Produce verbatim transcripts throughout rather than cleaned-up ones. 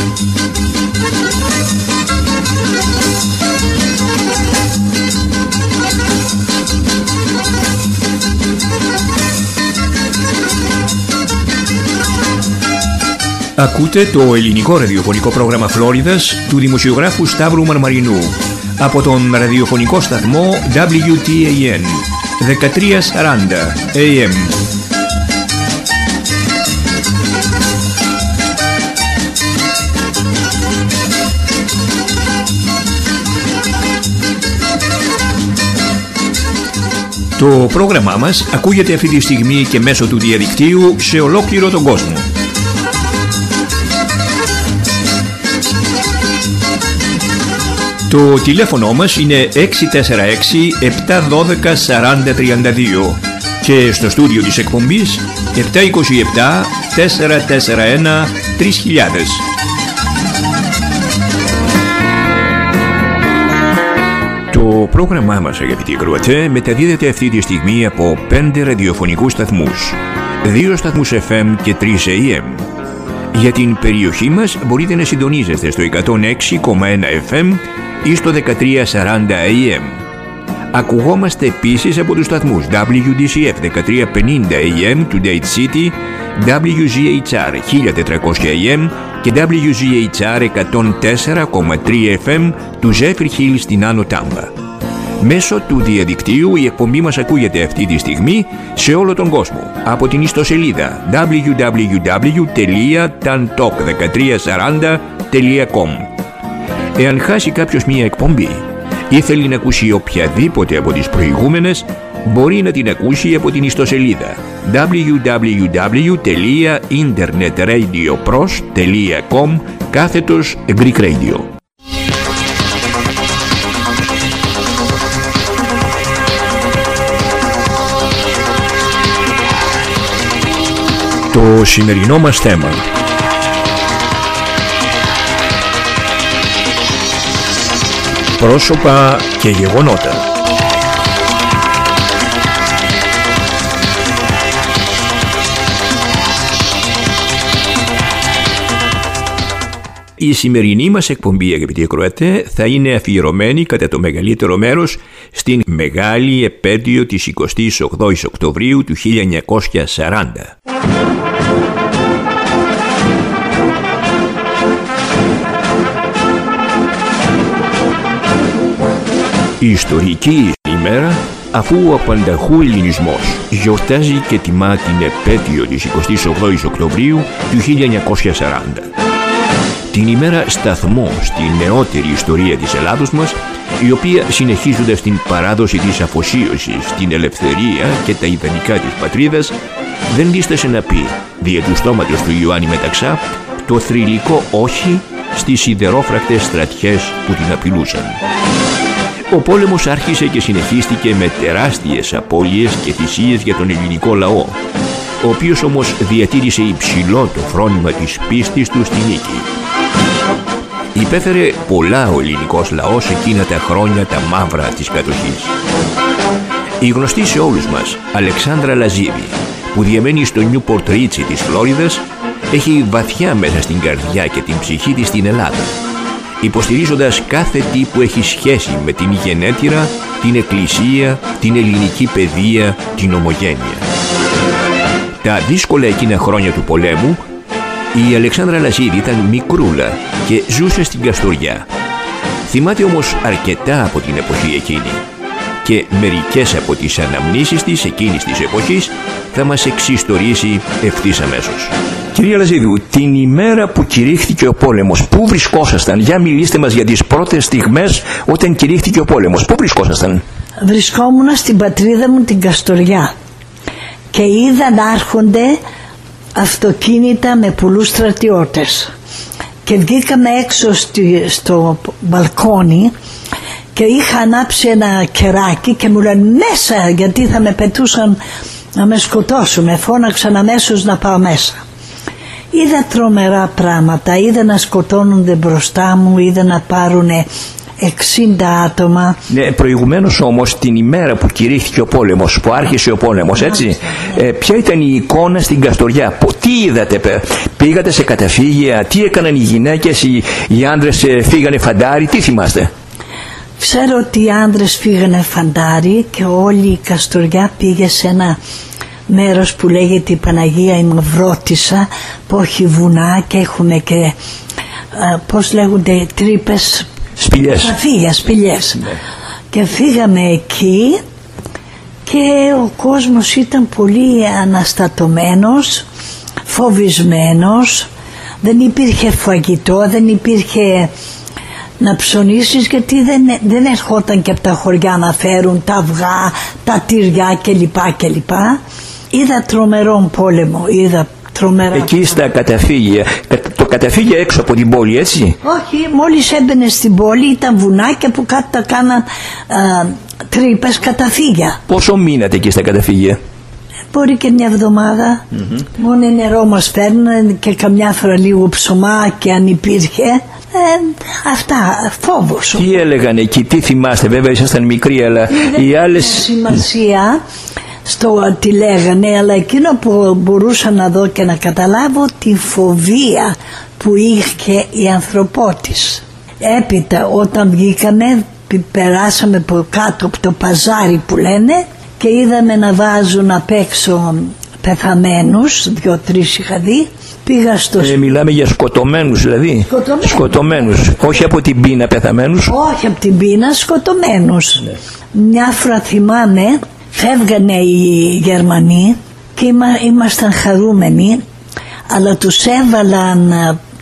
Ακούτε το ελληνικό ραδιοφωνικό πρόγραμμα Φλόριδας του δημοσιογράφου Σταύρου Μαρμαρινού από τον ραδιοφωνικό σταθμό ντάμπλιου τι έι εν δεκατριακόσια σαράντα έι εμ. Το πρόγραμμά μας ακούγεται αυτή τη στιγμή και μέσω του διαδικτύου σε ολόκληρο τον κόσμο. Το τηλέφωνο μας είναι έξι τέσσερα έξι επτά ένα δύο τέσσερα τρία δύο και στο στούντιο της εκπομπής επτά δύο επτά τέσσερα τέσσερα ένα τρία χιλιάδες. Το πρόγραμμά μας, αγαπητοί ακροατές, μεταδίδεται αυτή τη στιγμή από πέντε ραδιοφωνικούς σταθμούς, δύο σταθμούς εφ εμ και τρεις έι εμ. Για την περιοχή μας μπορείτε να συντονίζεστε στο εκατόν έξι κόμμα ένα εφ εμ ή στο δεκατριακόσια σαράντα έι εμ. Ακουγόμαστε επίσης από τους σταθμούς ντάμπλιου ντι σι εφ δεκατριακόσια πενήντα έι εμ του Date City, ντάμπλιου τζι έιτς αρ χίλια τετρακόσια έι εμ και ντάμπλιου τζι έιτς αρ εκατόν τέσσερα κόμμα τρία εφ εμ του Zephyr Hill στην Άνω Τάμπα. Μέσω του διαδικτύου η εκπομπή μας ακούγεται αυτή τη στιγμή σε όλο τον κόσμο από την ιστοσελίδα ντάμπλιου ντάμπλιου ντάμπλιου τελεία tantalk δεκατριακόσια σαράντα τελεία κομ. Εάν χάσει κάποιος μία εκπομπή ή θέλει να ακούσει οποιαδήποτε από τις προηγούμενες, μπορεί να την ακούσει από την ιστοσελίδα ντάμπλιου ντάμπλιου ντάμπλιου τελεία internetradiopros τελεία com κάθετος Greek Radio. Το σημερινό μας θέμα: πρόσωπα και γεγονότα. Η σημερινή μας εκπομπή, αγαπητοί ακροατές, θα είναι αφιερωμένη κατά το μεγαλύτερο μέρος στην μεγάλη επέτειο της εικοστής ογδόης Οκτωβρίου του χίλια εννιακόσια σαράντα. Η ιστορική ημέρα, αφού ο απανταχού ελληνισμός γιορτάζει και τιμά την επέτειο της εικοστής ογδόης Οκτωβρίου του χίλια εννιακόσια σαράντα. Την ημέρα σταθμό στη νεότερη ιστορία της Ελλάδος μας, η οποία, συνεχίζοντας την παράδοση της αφοσίωσης στην ελευθερία και τα ιδανικά της πατρίδας, δεν δίστασε να πει, δια του στόματος του Ιωάννη Μεταξά, το θρυλικό όχι στις σιδερόφρακτες στρατιές που την απειλούσαν. Ο πόλεμος άρχισε και συνεχίστηκε με τεράστιες απώλειες και θυσίες για τον ελληνικό λαό, ο οποίος όμως διατήρησε υψηλό το φρόνημα της πίστης του στη νίκη. Υπέφερε πολλά ο ελληνικός λαός εκείνα τα χρόνια τα μαύρα της κατοχής. Η γνωστή σε όλους μας Αλεξάνδρα Λαζίδη, που διαμένει στο Νιούπορτ Ρίτσι της Φλόριδας, έχει βαθιά μέσα στην καρδιά και την ψυχή της στην Ελλάδα, υποστηρίζοντας κάθε τι που έχει σχέση με την γενέτειρα, την εκκλησία, την ελληνική παιδεία, την ομογένεια. Τα δύσκολα εκείνα χρόνια του πολέμου, η Αλεξάνδρα Λαζίδη ήταν μικρούλα και ζούσε στην Καστοριά. Θυμάται όμως αρκετά από την εποχή εκείνη και μερικές από τις αναμνήσεις της εκείνης της εποχής θα μας εξιστορήσει ευθύς αμέσως. Κυρία Λαζίδου, την ημέρα που κηρύχθηκε ο πόλεμος, πού βρισκόσασταν? Για μιλήστε μας για τις πρώτες στιγμές όταν κηρύχθηκε ο πόλεμος. Πού βρισκόσασταν? Βρισκόμουν στην πατρίδα μου την Καστοριά και είδα να έρχονται αυτοκίνητα με πολλούς στρατιώτες και βγήκαμε έξω στη, στο μπαλκόνι και είχα ανάψει ένα κεράκι και μου λένε μέσα, γιατί θα με πετούσαν να με σκοτώσουν. Φώναξαν αμέσως να πάω μέσα. Είδα τρομερά πράγματα, είδα να σκοτώνονται μπροστά μου, είδα να πάρουν εξήντα άτομα. Ναι, προηγουμένως όμως την ημέρα που κηρύχθηκε ο πόλεμος, που άρχισε ο πόλεμος, έτσι, ε, ποια ήταν η εικόνα στην Καστοριά, τι είδατε, πήγατε σε καταφύγια, τι έκαναν οι γυναίκες, οι, οι άντρες φύγανε φαντάρι, τι θυμάστε? Ξέρω ότι οι άντρες φύγανε φαντάρι και όλη η Καστοριά πήγε σε ένα μέρος που λέγεται η Παναγία η Μαυρότισσα, που έχει βουνά και έχουμε και α, πώς λέγονται τρύπες, σπηλιές, καταφύγια, σπηλιές. Ναι. Και φύγαμε εκεί και ο κόσμος ήταν πολύ αναστατωμένος, φοβισμένος, δεν υπήρχε φαγητό, δεν υπήρχε να ψωνίσεις, γιατί δεν, δεν ερχόταν και από τα χωριά να φέρουν τα αυγά, τα τυριά κλπ. κλπ. Είδα τρομερό πόλεμο, είδα τρομερά. Εκεί στα καταφύγια, το καταφύγια έξω από την πόλη, έτσι? Όχι, μόλις έμπαινε στην πόλη ήταν βουνάκια που κάτω τα κάναν τρύπες, καταφύγια. Πόσο μείνατε εκεί στα καταφύγια? Μπορεί και μια εβδομάδα. Mm-hmm. Μόνο νερό μας φέρνουν και καμιά φορά λίγο ψωμάκι αν υπήρχε. Ε, αυτά, φόβος. Τι έλεγαν εκεί, τι θυμάστε? Βέβαια ήσασταν μικροί, αλλά δεν οι άλλες... σημασία στο τι λέγανε, αλλά εκείνο που μπορούσα να δω και να καταλάβω τη φοβία που είχε η ανθρωπότης. Έπειτα όταν βγήκαμε, περάσαμε από κάτω από το παζάρι που λένε και είδαμε να βάζουν απ' έξω πεθαμένους, δυο-τρεις είχα δει. Πήγα στο... ε, μιλάμε για σκοτωμένους δηλαδή. Σκοτωμένους. Σκοτωμένους. Όχι από την πείνα πεθαμένους. Όχι από την πείνα, σκοτωμένους. Ναι. Μια φορά θυμάμαι, φεύγανε οι Γερμανοί και είμα, ήμασταν χαρούμενοι, αλλά τους έβαλαν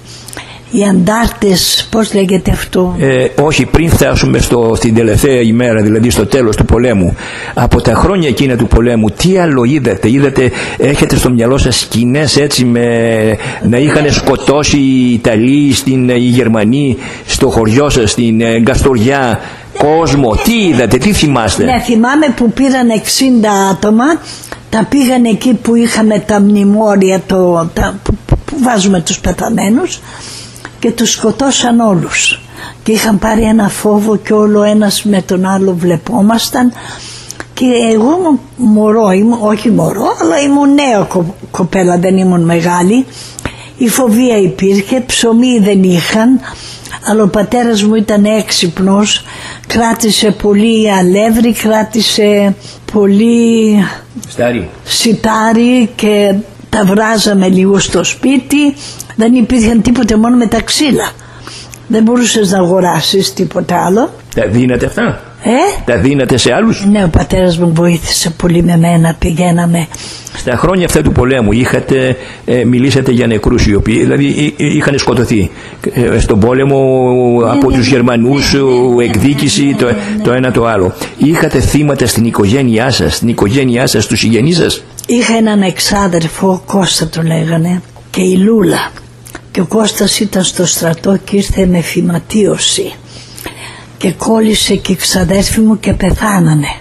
οι αντάρτες, πώς λέγεται αυτό? Ε, όχι, πριν φτάσουμε στο, στην τελευταία ημέρα, δηλαδή στο τέλος του πολέμου, από τα χρόνια εκείνα του πολέμου, τι άλλο είδατε? Είδατε, έχετε στο μυαλό σας σκηνές έτσι με, να είχαν σκοτώσει οι Ιταλοί, στην, οι Γερμανοί στο χωριό σας, στην ε, Καστοριά, κόσμο, τι είδατε, τι θυμάστε? Ναι, θυμάμαι που πήραν εξήντα άτομα, τα πήγαν εκεί που είχαμε τα μνημόρια, το, τα, που, που βάζουμε τους πεθαμένους, και τους σκοτώσαν όλους και είχαν πάρει ένα φόβο και όλο ένας με τον άλλο βλεπόμασταν. Και εγώ μωρό ήμουν, όχι μωρό, αλλά ήμουν νέα κο, κοπέλα, δεν ήμουν μεγάλη. Η φοβία υπήρχε, ψωμί δεν είχαν, αλλά ο πατέρας μου ήταν έξυπνος, κράτησε πολύ αλεύρι, κράτησε πολύ Στάρι. σιτάρι και τα βράζαμε λίγο στο σπίτι. Δεν υπήρχαν τίποτε, μόνο με τα ξύλα. Δεν μπορούσες να αγοράσεις τίποτα άλλο. Τα δίνατε αυτά? Ε? Τα δίνατε σε άλλους? Ναι, ο πατέρας μου βοήθησε πολύ με μένα, πηγαίναμε. Στα χρόνια αυτά του πολέμου είχατε, ε, μιλήσατε για νεκρούς οι οποίοι δηλαδή είχαν σκοτωθεί ε, στον πόλεμο από ναι, τους Γερμανούς, ναι, ναι, εκδίκηση, ναι, ναι, ναι, ναι. Το, το ένα το άλλο. Είχατε θύματα στην οικογένειά σας, στην οικογένειά σας, στους συγγενείς σας? Είχα έναν εξάδερφο, Κώστα το λέγανε, και η Λούλα. Και ο Κώστας ήταν στο στρατό και ήρθε με φυματίωση και κόλλησε και οι ξαδέρφοι μου και πεθάνανε.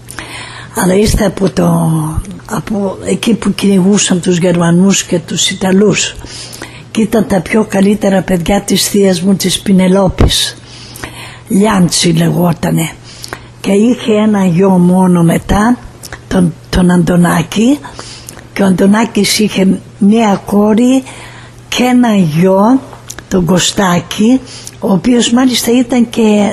Αλλά ήρθε από, το, από εκεί που κυνηγούσαν τους Γερμανούς και τους Ιταλούς και ήταν τα πιο καλύτερα παιδιά της θείας μου, της Πινελόπης. Λιάντσι λεγότανε, και είχε ένα γιο μόνο μετά, τον, τον Αντωνάκη, και ο Αντωνάκης είχε μία κόρη και ένα γιο, τον Κωστάκη, ο οποίος μάλιστα ήταν και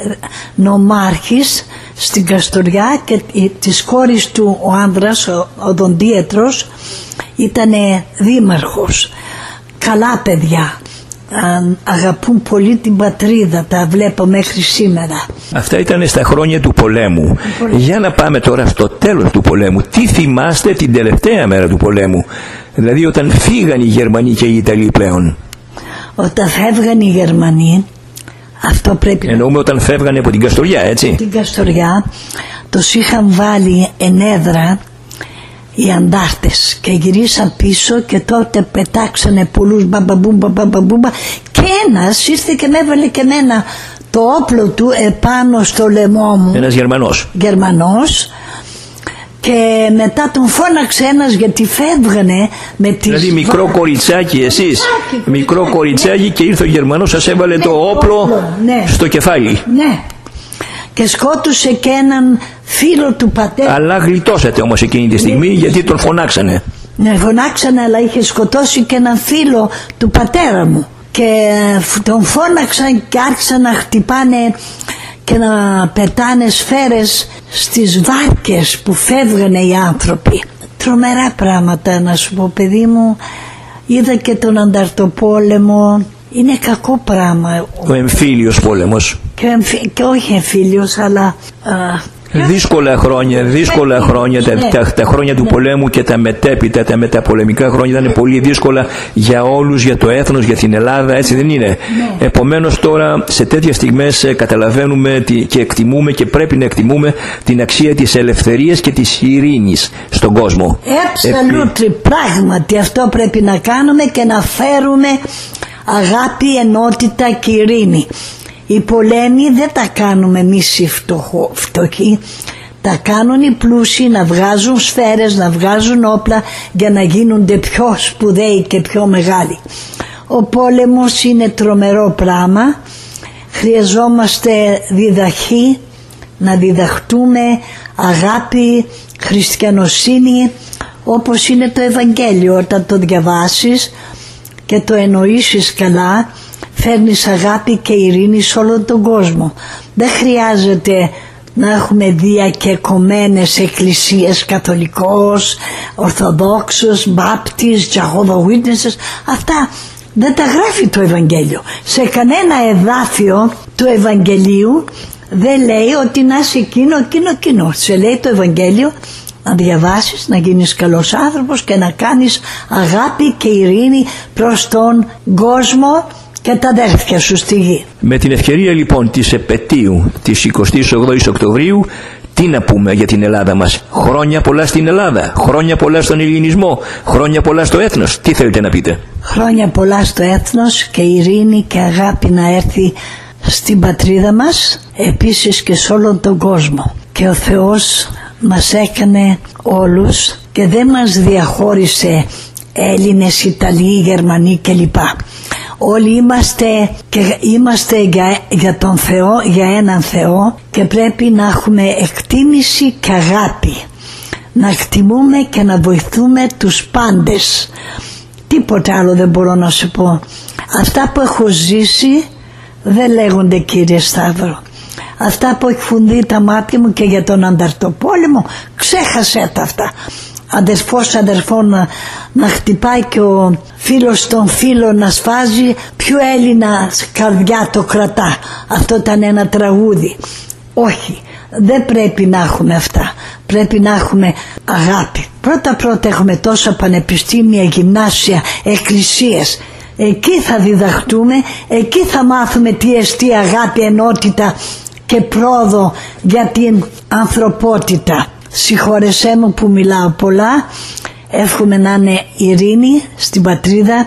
νομάρχης στην Καστοριά, και της κόρης του ο άνδρας, ο, ο Δοντίετρος, ήταν δήμαρχος. Καλά παιδιά, αγαπούν πολύ την πατρίδα, τα βλέπω μέχρι σήμερα. Αυτά ήταν στα χρόνια του πολέμου. Για να πάμε τώρα στο τέλος του πολέμου. Τι θυμάστε την τελευταία μέρα του πολέμου, δηλαδή όταν φύγαν οι Γερμανοί και οι Ιταλοί πλέον? Όταν φεύγαν οι Γερμανοί, αυτό πρέπει εννοούμε να... όταν φεύγανε από την Καστοριά, έτσι? Την Καστοριά τους είχαν βάλει ενέδρα οι αντάρτες και γυρίσαν πίσω, και τότε πετάξανε πολλούς μπαμπαμπούμπα μπαμπαμπούμπα, και ένας ήρθε και με έβαλε και εμένα το όπλο του επάνω στο λαιμό μου. Ένας Γερμανός. Γερμανός. Και μετά τον φώναξε ένας, γιατί φεύγανε με τις... Δηλαδή μικρό κοριτσάκι εσείς, μικρό κοριτσάκι, και ήρθε ο Γερμανός, σας έβαλε ναι, το όπλο, όπλο ναι. στο κεφάλι. Ναι. και σκότωσε και έναν φίλο του πατέρα. Αλλά γλιτώσατε όμως εκείνη τη στιγμή, ναι, γιατί τον φωνάξανε. Ναι, φωνάξανε, αλλά είχε σκοτώσει και έναν φίλο του πατέρα μου και τον φώναξαν και άρχισαν να χτυπάνε και να πετάνε σφαίρες στις βάρκες που φεύγανε οι άνθρωποι. Τρομερά πράγματα, να σου πω, παιδί μου. Είδα και τον Ανταρτοπόλεμο. Είναι κακό πράγμα. Ο εμφύλιος πόλεμος. Και, εμφύ... και όχι εμφύλιος, αλλά... Α, δύσκολα χρόνια, δύσκολα χρόνια, τα, τα, τα χρόνια του πολέμου και τα μετέπειτα, τα μεταπολεμικά χρόνια ήταν πολύ δύσκολα για όλους, για το έθνος, για την Ελλάδα, έτσι δεν είναι? Ναι. Επομένως τώρα σε τέτοιες στιγμές καταλαβαίνουμε και εκτιμούμε και πρέπει να εκτιμούμε την αξία της ελευθερίας και της ειρήνης στον κόσμο. Absolutely, Επί... πράγματι αυτό πρέπει να κάνουμε και να φέρουμε αγάπη, ενότητα και ειρήνη. Οι πολέμοι δεν τα κάνουμε εμείς οι φτωχοί, τα κάνουν οι πλούσιοι να βγάζουν σφαίρες, να βγάζουν όπλα για να γίνονται πιο σπουδαίοι και πιο μεγάλοι. Ο πόλεμος είναι τρομερό πράγμα, χρειαζόμαστε διδαχή, να διδαχτούμε αγάπη, χριστιανοσύνη, όπως είναι το Ευαγγέλιο. Όταν το διαβάσεις και το εννοήσεις καλά, φέρνεις αγάπη και ειρήνη σε όλο τον κόσμο. Δεν χρειάζεται να έχουμε διακεκομένες εκκλησίες, καθολικός, ορθοδόξος, μπάπτης, Jehovah's Witnesses. Αυτά δεν τα γράφει το Ευαγγέλιο. Σε κανένα εδάφιο του Ευαγγελίου δεν λέει ότι να είσαι εκείνο, εκείνο, εκείνο. Σε λέει το Ευαγγέλιο να διαβάσεις, να γίνεις καλός άνθρωπος και να κάνεις αγάπη και ειρήνη προς τον κόσμο και τα αδέρφια σου στη γη. Με την ευκαιρία λοιπόν της επετείου της εικοστής ογδόης Οκτωβρίου, τι να πούμε για την Ελλάδα μας? Χρόνια πολλά στην Ελλάδα, χρόνια πολλά στον ελληνισμό, χρόνια πολλά στο έθνος. Τι θέλετε να πείτε? Χρόνια πολλά στο έθνος και ειρήνη και αγάπη να έρθει στην πατρίδα μας, επίσης και σε όλον τον κόσμο. Και ο Θεός μας έκανε όλους και δεν μας διαχώρισε Έλληνες, Ιταλοί, Γερμανοί κλπ. Όλοι είμαστε και είμαστε για, για τον Θεό, για έναν Θεό, και πρέπει να έχουμε εκτίμηση και αγάπη. Να εκτιμούμε και να βοηθούμε τους πάντες. Τίποτα άλλο δεν μπορώ να σου πω. Αυτά που έχω ζήσει δεν λέγονται, κύριε Σταύρο. Αυτά που έχουν δει τα μάτια μου και για τον Ανταρτοπόλεμο, ξέχασε τα αυτά. Αδερφός αδερφό να, να χτυπάει και ο φίλος τον φίλο να σφάζει, ποιο Έλληνα καρδιά το κρατά? Αυτό ήταν ένα τραγούδι. Όχι, δεν πρέπει να έχουμε αυτά. Πρέπει να έχουμε αγάπη. Πρώτα πρώτα έχουμε τόσα πανεπιστήμια, γυμνάσια, εκκλησίες. Εκεί θα διδαχτούμε, εκεί θα μάθουμε τι εστί αγάπη, ενότητα και πρόοδο για την ανθρωπότητα. Συγχώρεσέ μου που μιλάω πολλά. Εύχομαι να είναι ειρήνη στην πατρίδα,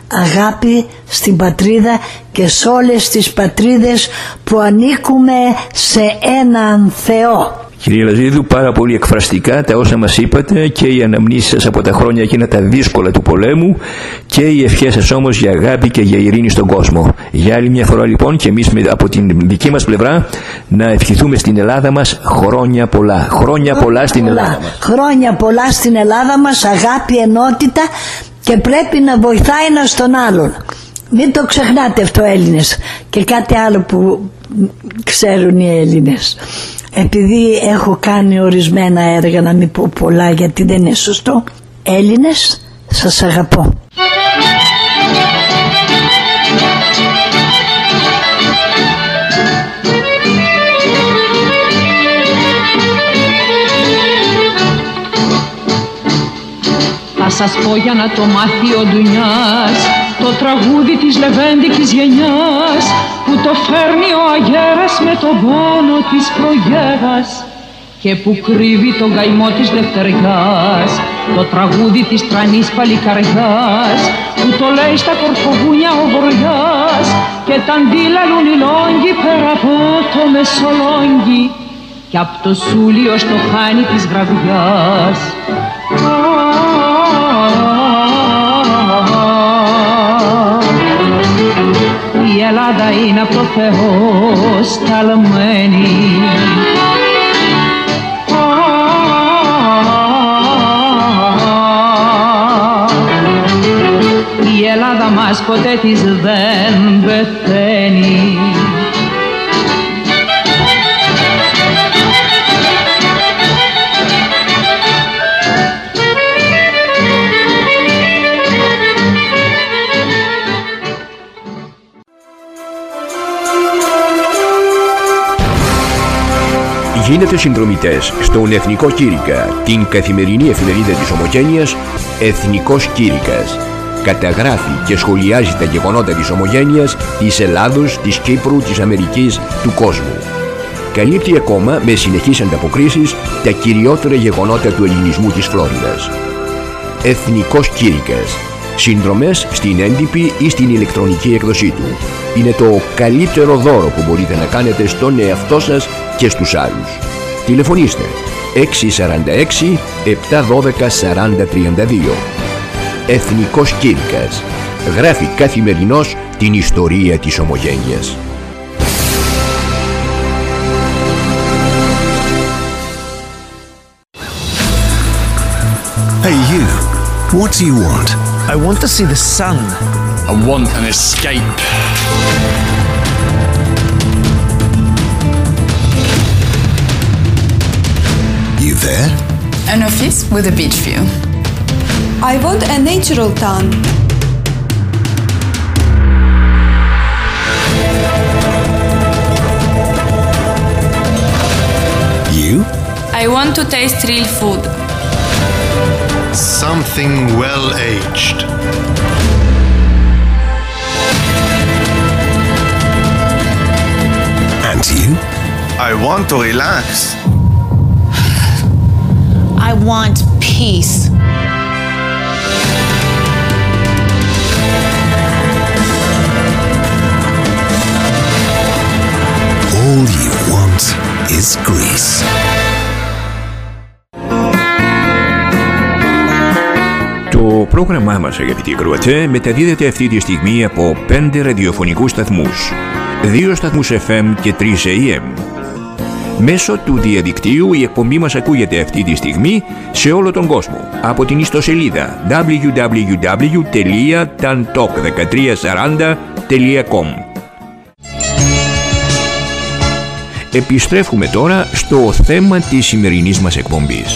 αγάπη στην πατρίδα και σε όλες τις πατρίδες που ανήκουμε σε έναν Θεό. Κύριε Λαζίδου, πάρα πολύ εκφραστικά τα όσα μας είπατε και οι αναμνήσεις σας από τα χρόνια εκείνα τα δύσκολα του πολέμου και οι ευχές σας όμως για αγάπη και για ειρήνη στον κόσμο. Για άλλη μια φορά λοιπόν και εμείς από την δική μας πλευρά να ευχηθούμε στην Ελλάδα μας χρόνια πολλά. Χρόνια πολλά στην Ελλάδα μας. Χρόνια πολλά στην Ελλάδα μας, αγάπη, ενότητα, και πρέπει να βοηθάει ένας τον άλλον. Μην το ξεχνάτε αυτό, Έλληνες. Και κάτι άλλο που ξέρουν οι Έλληνες. Επειδή έχω κάνει ορισμένα έργα, να μην πω πολλά γιατί δεν είναι σωστό. Έλληνες, σας αγαπώ. Θα σας πω για να το μάθει ο Ντουνιάς, το τραγούδι της λεβέντικης γενιάς, που το φέρνει ο αγέρας με τον πόνο της προγέρας και που κρύβει τον καημό της δευτεριάς, το τραγούδι της τρανής παλικαριάς, που το λέει στα κορφογούνια ο βοριάς και τα αντίλαλουν οι λόγκοι πέρα από το Μεσολόγγι και απ' το Σούλιο στο χάνι της βραδιάς. Η Ελλάδα είναι από το Θεό σταλμένη. Η Ελλάδα μας ποτέ της δεν πεθαίνει. Γίνετε συνδρομητές στον Εθνικό Κήρυκα, την καθημερινή εφημερίδα της Ομογένειας Εθνικός Κήρυκας. Καταγράφει και σχολιάζει τα γεγονότα της Ομογένειας, της Ελλάδος, της Κύπρου, της Αμερικής, του κόσμου. Καλύπτει ακόμα με συνεχείς ανταποκρίσεις τα κυριότερα γεγονότα του ελληνισμού της Φλόριδας. Εθνικός Κήρυκας. Συνδρομές στην έντυπη ή στην ηλεκτρονική έκδοσή του. Είναι το καλύτερο δώρο που μπορείτε να κάνετε στον εαυτό σας και στους άλλους. Τηλεφωνήστε έξι τέσσερα έξι επτά ένα δύο σαράντα τριάντα δύο. Εθνικός Κήρυκας. Γράφει καθημερινώς την ιστορία της Ομογένειας. Hey you, what do you want? I want to see the sun. I want an escape. You there? An office with a beach view. I want a natural town. You? I want to taste real food. Something well-aged. And you? I want to relax. I want peace. All you want is Greece. Το πρόγραμμά μας, αγαπητοί ακροατές, μεταδίδεται αυτή τη στιγμή από πέντε ραδιοφωνικούς σταθμούς, δύο σταθμούς εφ εμ και τρεις έι εμ. Μέσω του διαδικτύου η εκπομπή μας ακούγεται αυτή τη στιγμή σε όλο τον κόσμο από την ιστοσελίδα ντάμπλιου ντάμπλιου ντάμπλιου τελεία ταντοκ δεκατρία σαράντα τελεία κομ. Επιστρέφουμε τώρα στο θέμα της σημερινής μας εκπομπής.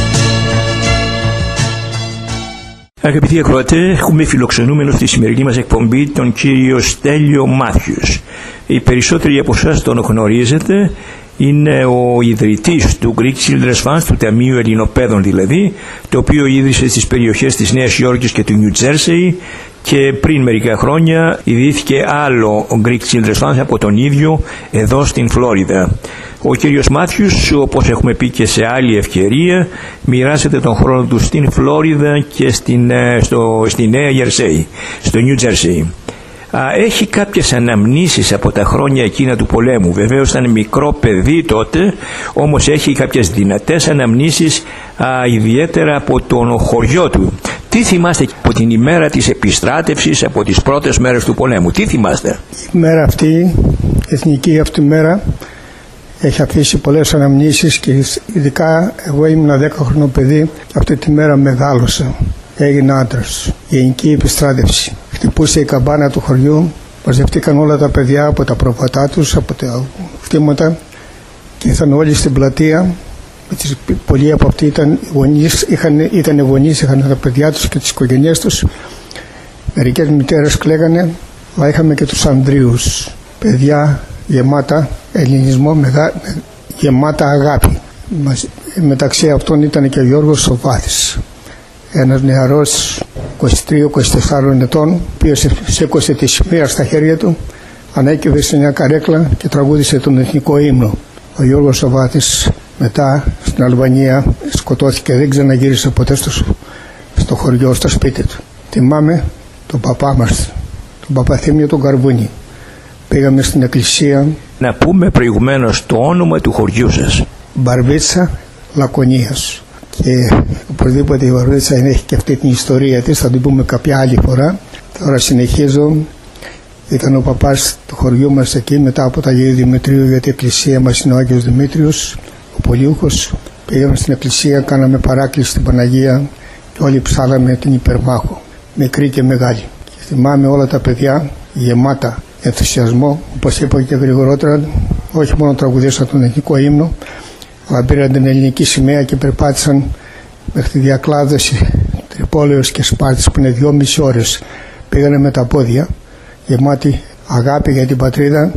Αγαπητοί ακροατές, έχουμε φιλοξενούμενο στη σημερινή μας εκπομπή τον κύριο Στέλιο Μάθιους. Οι περισσότεροι από εσάς τον γνωρίζετε. Είναι ο ιδρυτής του Greek Children's Fund, του Ταμείου Ελληνοπαίδων δηλαδή, το οποίο ίδρυσε στις περιοχές της Νέας Υόρκης και του Νιου Τζέρσεϊ, και πριν μερικά χρόνια ιδρύθηκε άλλο Greek Children's Fund από τον ίδιο εδώ στην Φλόριδα. Ο κύριος Μάθιους, όπως έχουμε πει και σε άλλη ευκαιρία, μοιράζεται τον χρόνο του στην Φλόριδα και στην, στο, στη Νέα Γερσέη, στο Νιου Τζέρσεϊ. Έχει κάποιες αναμνήσεις από τα χρόνια εκείνα του πολέμου. Βεβαίως ήταν μικρό παιδί τότε, όμως έχει κάποιες δυνατές αναμνήσεις, α, ιδιαίτερα από τον χωριό του. Τι θυμάστε από την ημέρα της επιστράτευσης, από τις πρώτες μέρες του πολέμου? Τι θυμάστε? Η μέρα αυτή, η εθνική αυτή μέρα, έχει αφήσει πολλές αναμνήσεις και ειδικά εγώ ήμουν δέκα χρονό παιδί και αυτή τη μέρα μεγάλωσα. Έγινα άντρας. Γενική επιστράτευση. Χτυπούσε η καμπάνα του χωριού, μαζευτήκαν όλα τα παιδιά από τα προβατά τους, από τα χτήματα και ήρθαν όλοι στην πλατεία. Πολλοί από αυτοί ήταν γονείς, είχαν, ήταν γονείς, είχαν τα παιδιά τους και τις οικογένειές τους. Μερικές μητέρες κλαίγανε, αλλά είχαμε και τους Ανδρίους. Παιδιά γεμάτα ελληνισμό, μεγα, γεμάτα αγάπη. Μεταξύ αυτών ήταν και ο Γιώργος Σοβάθης. Ένας νεαρός είκοσι τρία είκοσι τέσσερα ετών, ο οποίος σήκωσε τη σημαία στα χέρια του, ανέκυβε σε μια καρέκλα και τραγούδισε τον εθνικό ύμνο. Ο Γιώργος Σοβάθης μετά στην Αλβανία σκοτώθηκε, δεν ξαναγύρισε ποτέ στο, στο χωριό, στο σπίτι του. Θυμάμαι τον παπά μας, τον Παπαθήμιο τον Καρβούνι. Πήγαμε στην εκκλησία. Να πούμε προηγουμένως το όνομα του χωριού σας. Μπαρβίτσα Λακωνίας. Και οπωσδήποτε η Βαρβίτσα έχει και αυτή την ιστορία της, θα την πούμε κάποια άλλη φορά. Τώρα συνεχίζω. Ήταν ο παπάς του χωριού μας εκεί μετά από τα Αγίου Δημητρίου, γιατί η εκκλησία μας είναι ο Άγιος Δημήτριος, ο Πολιούχος. Πήγαμε στην εκκλησία, κάναμε παράκληση στην Παναγία και όλοι ψάλαμε την Υπερμάχο, μικρή και μεγάλη. Και θυμάμαι όλα τα παιδιά γεμάτα ενθουσιασμό, όπως είπα και γρηγορότερα, όχι μόνο τραγουδήσαν τον εθνικό ύμνο, αλλά πήραν την ελληνική σημαία και περπάτησαν μέχρι τη διακλάδωση Τρυπόλεως και Σπάρτης που είναι δυόμιση ώρες. Πήγανε με τα πόδια, γεμάτη αγάπη για την πατρίδα,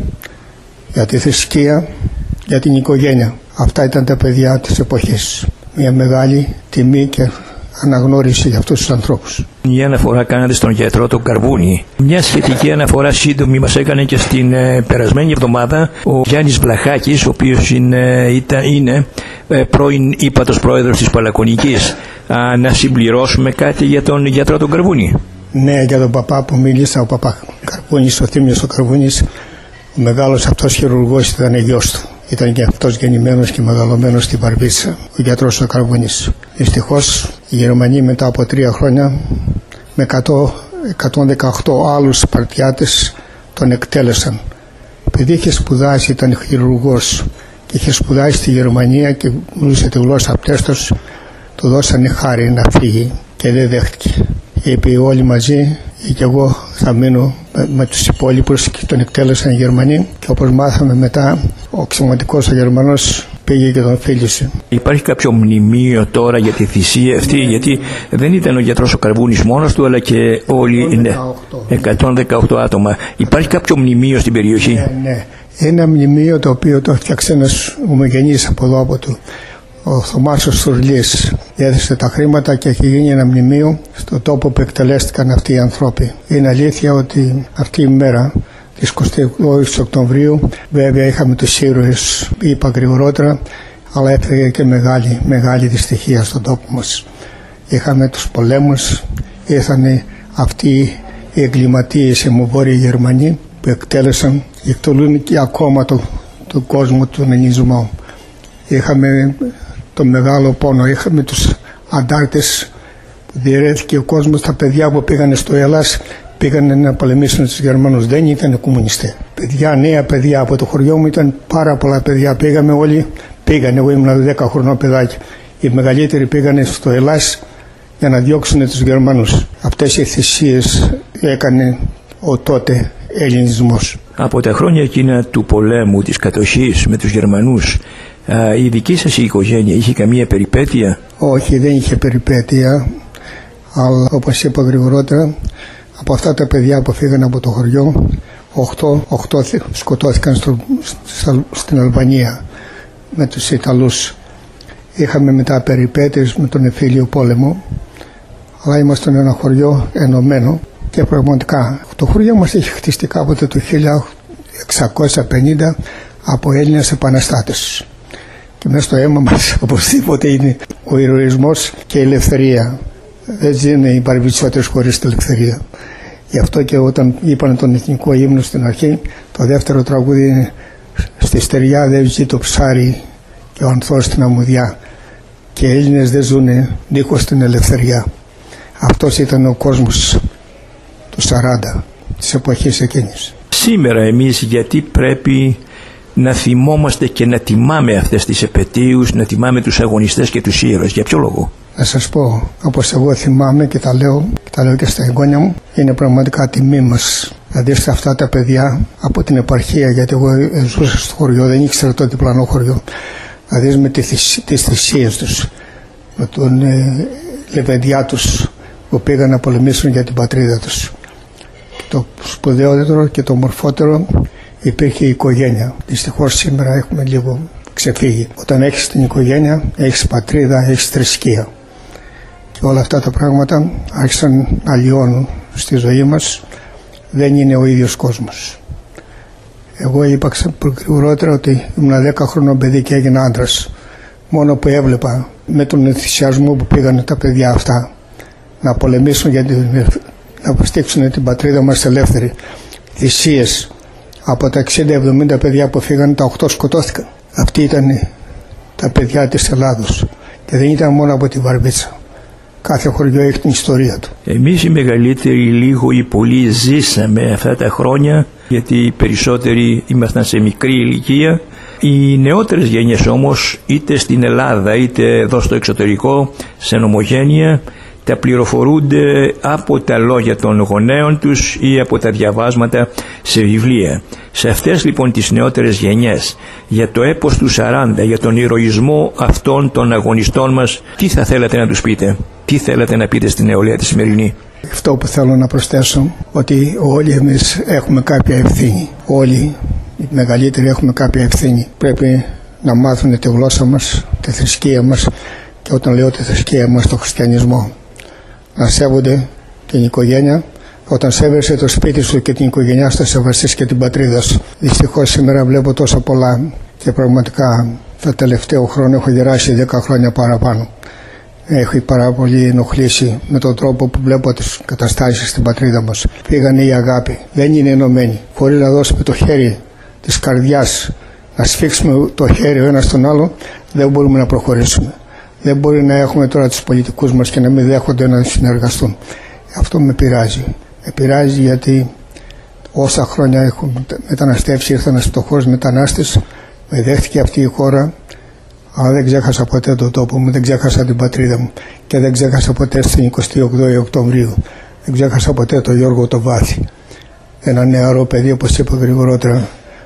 για τη θρησκεία, για την οικογένεια. Αυτά ήταν τα παιδιά της εποχής. Μια μεγάλη τιμή και αναγνώριση για αυτούς τους ανθρώπους. Μια αναφορά κάνατε στον γιατρό τον Καρβούνη. Μια σχετική αναφορά σύντομη μας έκανε και στην ε, περασμένη εβδομάδα ο Γιάννης Βλαχάκης, ο οποίος είναι, ήταν, είναι ε, πρώην ύπατος πρόεδρος της Παλακονικής. Α, να συμπληρώσουμε κάτι για τον γιατρό τον Καρβούνη. Ναι, για τον παπά που μίλησα, ο παπά Καρβούνης, ο Θήμιος ο Καρβούνης, ο μεγάλος αυτός χειρουργός ήταν γιος του. Ήταν και αυτός γεννημένος και μεγαλωμένος στην Βαρβίτσα, ο γιατρός ο Καρβούνης. Δυστυχώς οι Γερμανοί μετά από τρία χρόνια με εκατόν δεκαοκτώ άλλους Σπαρτιάτες τον εκτέλεσαν. Επειδή είχε σπουδάσει, ήταν χειρουργός και είχε σπουδάσει στη Γερμανία και μιλούσε τη γλώσσα απτέστος, του δώσανε χάρη να φύγει και δεν δέχτηκε. Είπε όλοι μαζί και εγώ θα μείνω με τους υπόλοιπους και τον εκτέλεσαν οι Γερμανοί και όπως μάθαμε μετά ο αξιωματικός ο Γερμανός πήγε και τον φίλησε. Υπάρχει κάποιο μνημείο τώρα για τη θυσία αυτή, γιατί δεν ήταν ο γιατρός ο Καρβούνης μόνος του αλλά και όλοι ναι, εκατόν δεκαοκτώ άτομα. Υπάρχει κάποιο μνημείο στην περιοχή? Ναι, ναι. Ένα μνημείο το οποίο το έφτιαξε ένας ομογενής από εδώ από του. Ο Θωμάς ο Στουρλής έδωσε τα χρήματα και έχει γίνει ένα μνημείο στο τόπο που εκτελέστηκαν αυτοί οι άνθρωποι. Είναι αλήθεια ότι αυτή η μέρα της εικοστή όγδοη Οκτωβρίου βέβαια είχαμε τους ήρωες, είπα γρηγορότερα, αλλά έφεγε και μεγάλη, μεγάλη δυστυχία στον τόπο μας. Είχαμε τους πολέμους, ήρθαν αυτοί οι εγκληματίες αιμοβόρειοι Γερμανοί που εκτέλεσαν και εκτελούν και ακόμα τον το κόσμο του νενισμό. Είχαμε το μεγάλο πόνο, είχαμε τους αντάρτες που διαιρέθηκε ο κόσμος, τα παιδιά που πήγανε στο Ελλάς πήγανε να πολεμήσουν τους Γερμανούς, δεν ήταν κομμουνιστές. Παιδιά, νέα παιδιά από το χωριό μου ήταν πάρα πολλά παιδιά, πήγαμε όλοι, πήγανε, εγώ ήμουν δέκα χρονών παιδάκι. Οι μεγαλύτεροι πήγανε στο Ελλάς για να διώξουν τους Γερμανούς. Αυτές οι θυσίες έκανε ο τότε ελληνισμός. Από τα χρόνια εκείνα του πολέμου, της κατοχής με τους Γερμανούς, η δική σας η οικογένεια είχε καμία περιπέτεια? Όχι, δεν είχε περιπέτεια, αλλά όπως είπα γρηγορότερα, από αυτά τα παιδιά που φύγαν από το χωριό, οχτώ, οχτώ σκοτώθηκαν στο, στην Αλβανία με τους Ιταλούς. Είχαμε μετά περιπέτειες με τον εμφύλιο πόλεμο, αλλά ήμασταν ένα χωριό ενωμένο και πραγματικά το χωριό μας έχει χτιστεί κάποτε το χίλια εξακόσια πενήντα από Έλληνες επαναστάτες. Και μέσα στο αίμα μας οπωσδήποτε είναι ο ηρωισμός και η ελευθερία. Δεν ζουν οι Βαρβιτσιώτες χωρίς την ελευθερία. Γι' αυτό και όταν είπαν τον εθνικό ύμνο στην αρχή, το δεύτερο τραγούδι είναι «Στη στεριά δεν ζει το ψάρι και ο ανθός στην αμμουδιά». Και οι Έλληνες δεν ζουν δίχως την ελευθερία. Αυτός ήταν ο κόσμος του σαράντα, της εποχής εκείνης. Σήμερα εμείς γιατί πρέπει να θυμόμαστε και να τιμάμε αυτές τις επετείους, να τιμάμε τους αγωνιστές και τους ήρωες? Για ποιο λόγο? Να σας πω, όπως εγώ θυμάμαι και τα λέω και τα λέω και στα εγγόνια μου, είναι πραγματικά τιμή μας. Δηλαδή σε αυτά τα παιδιά από την επαρχία, γιατί εγώ ζούσα στο χωριό, δεν ήξερα το διπλανό χωριό. Δηλαδή με τις θυσίες τους, με τον ε, λεβεντιά τους που πήγαν να πολεμήσουν για την πατρίδα τους. Και το σπουδαιότερο και το μορφότερο υπήρχε η οικογένεια. Δυστυχώς σήμερα έχουμε λίγο ξεφύγει. Όταν έχεις την οικογένεια, έχεις πατρίδα, έχεις θρησκεία. Και όλα αυτά τα πράγματα άρχισαν να λιώνουν στη ζωή μας. Δεν είναι ο ίδιος κόσμος. Εγώ είπα γρηγορότερα ότι ήμουν δέκα χρονών παιδί και έγινα άντρας. Μόνο που έβλεπα με τον ενθουσιασμό που πήγαν τα παιδιά αυτά να πολεμήσουν για την, να αποστήξουν την πατρίδα μας ελεύθερη. Θυσίες. Από τα εξήντα εβδομήντα παιδιά που φύγανε, τα οκτώ σκοτώθηκαν. Αυτοί ήταν τα παιδιά της Ελλάδος. Και δεν ήταν μόνο από τη Βαρβίτσα. Κάθε χωριό έχει την ιστορία του. Εμείς οι μεγαλύτεροι λίγο ή πολύ ζήσαμε αυτά τα χρόνια, γιατί οι περισσότεροι ήμασταν σε μικρή ηλικία. Οι νεότερες γενιές όμως, είτε στην Ελλάδα είτε εδώ στο εξωτερικό, σε νομογένεια, τα πληροφορούνται από τα λόγια των γονέων τους ή από τα διαβάσματα σε βιβλία. Σε αυτές λοιπόν τις νεότερες γενιές, για το έπος του σαράντα, για τον ηρωισμό αυτών των αγωνιστών μας, τι θα θέλατε να τους πείτε, τι θέλατε να πείτε στην νεολαία τη σημερινή? Αυτό που θέλω να προσθέσω, ότι όλοι εμείς έχουμε κάποια ευθύνη. Όλοι οι μεγαλύτεροι έχουμε κάποια ευθύνη. Πρέπει να μάθουν τη γλώσσα μας, τη θρησκεία μας, και όταν λέω τη θρησκεία μας, το χριστιανισμό. Να σέβονται την οικογένεια. Όταν σέβεσαι το σπίτι σου και την οικογένειά σου, θα σεβαστείς και την πατρίδα σου. Δυστυχώς σήμερα βλέπω τόσα πολλά και πραγματικά το τελευταίο χρόνο έχω γεράσει δέκα χρόνια παραπάνω. Έχει πάρα πολύ ενοχλήσει με τον τρόπο που βλέπω τις καταστάσεις στην πατρίδα μας. Πήγανε η αγάπη, δεν είναι ενωμένη. Χωρίς να δώσουμε το χέρι της καρδιάς, να σφίξουμε το χέρι ο ένας στον άλλο, δεν μπορούμε να προχωρήσουμε. Δεν μπορεί να έχουμε τώρα τους πολιτικούς μας και να μην δέχονται να συνεργαστούν. Αυτό με πειράζει. Με πειράζει γιατί όσα χρόνια έχω μεταναστεύσει, ήρθα ένας φτωχός μετανάστης, με δέχτηκε αυτή η χώρα, αλλά δεν ξέχασα ποτέ τον τόπο μου, δεν ξέχασα την πατρίδα μου και δεν ξέχασα ποτέ στην εικοστή όγδοη Οκτωβρίου, δεν ξέχασα ποτέ τον Γιώργο το Βάθη. Ένα νεαρό παιδί, όπως είπα γρηγορότερα,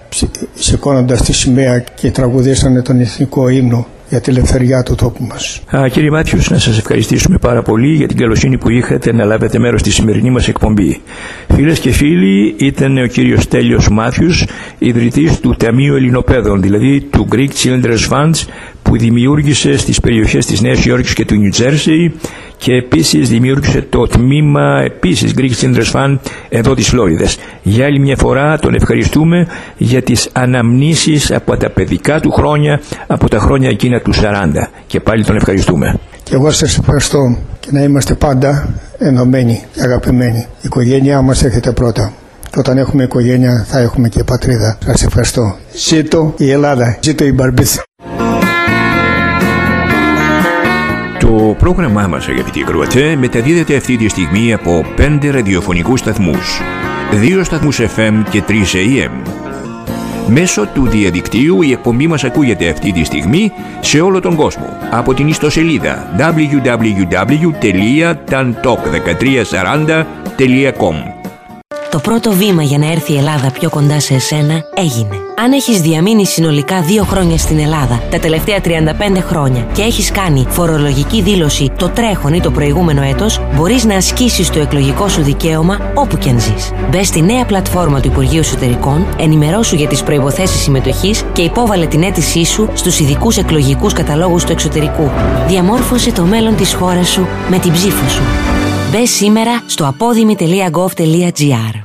σηκώνοντας τη σημαία και τραγουδήσανε τον εθνικό ύμνο για τη ελευθεριά του τόπου μας. Α, κύριε Μάθιους, να σας ευχαριστήσουμε πάρα πολύ για την καλοσύνη που είχατε να λάβετε μέρος στη σημερινή μας εκπομπή. Φίλες και φίλοι, ήταν ο κύριος Στέλιος Μάθιους, ιδρυτής του Ταμείου Ελληνοπαίδων, δηλαδή του Greek Children's Funds, που δημιούργησε στις περιοχές της Νέας Υόρκης και του Νιου Τζέρσι, και επίσης δημιούργησε το τμήμα επίσης Greek Children's Fund εδώ της Φλόριδας. Για άλλη μια φορά τον ευχαριστούμε για τις αναμνήσεις από τα παιδικά του χρόνια, από τα χρόνια εκείνα του σαράντα, και πάλι τον ευχαριστούμε. Και εγώ σας ευχαριστώ, και να είμαστε πάντα ενωμένοι και αγαπημένοι. Η οικογένειά μας έρχεται πρώτα. Και όταν έχουμε οικογένεια θα έχουμε και πατρίδα. Σας ευχαριστώ. Ζήτω η Ελλάδα, ζήτω η Μπαρμπίτσα. Το πρόγραμμά μας, αγαπητοί ακροατές, μεταδίδεται αυτή τη στιγμή από πέντε ραδιοφωνικούς σταθμούς, δύο σταθμούς εφ εμ και τρεις έι εμ. Μέσω του διαδικτύου η εκπομπή μας ακούγεται αυτή τη στιγμή σε όλο τον κόσμο από την ιστοσελίδα double-u double-u double-u τελεία tantalk δεκατρία σαράντα τελεία com. Το πρώτο βήμα για να έρθει η Ελλάδα πιο κοντά σε εσένα έγινε. Αν έχεις διαμείνει συνολικά δύο χρόνια στην Ελλάδα τα τελευταία τριάντα πέντε χρόνια και έχεις κάνει φορολογική δήλωση το τρέχον ή το προηγούμενο έτος, μπορείς να ασκήσεις το εκλογικό σου δικαίωμα όπου και αν ζεις. Μπες στη νέα πλατφόρμα του Υπουργείου Εσωτερικών, ενημερώσου για τις προϋποθέσεις συμμετοχής και υπόβαλε την αίτησή σου στους ειδικούς εκλογικούς καταλόγους του εξωτερικού. Διαμόρφωσε το μέλλον της χώρας σου με την ψήφο σου. Μπες σήμερα στο απόδημη τελεία γκοβ τελεία τζι άρ.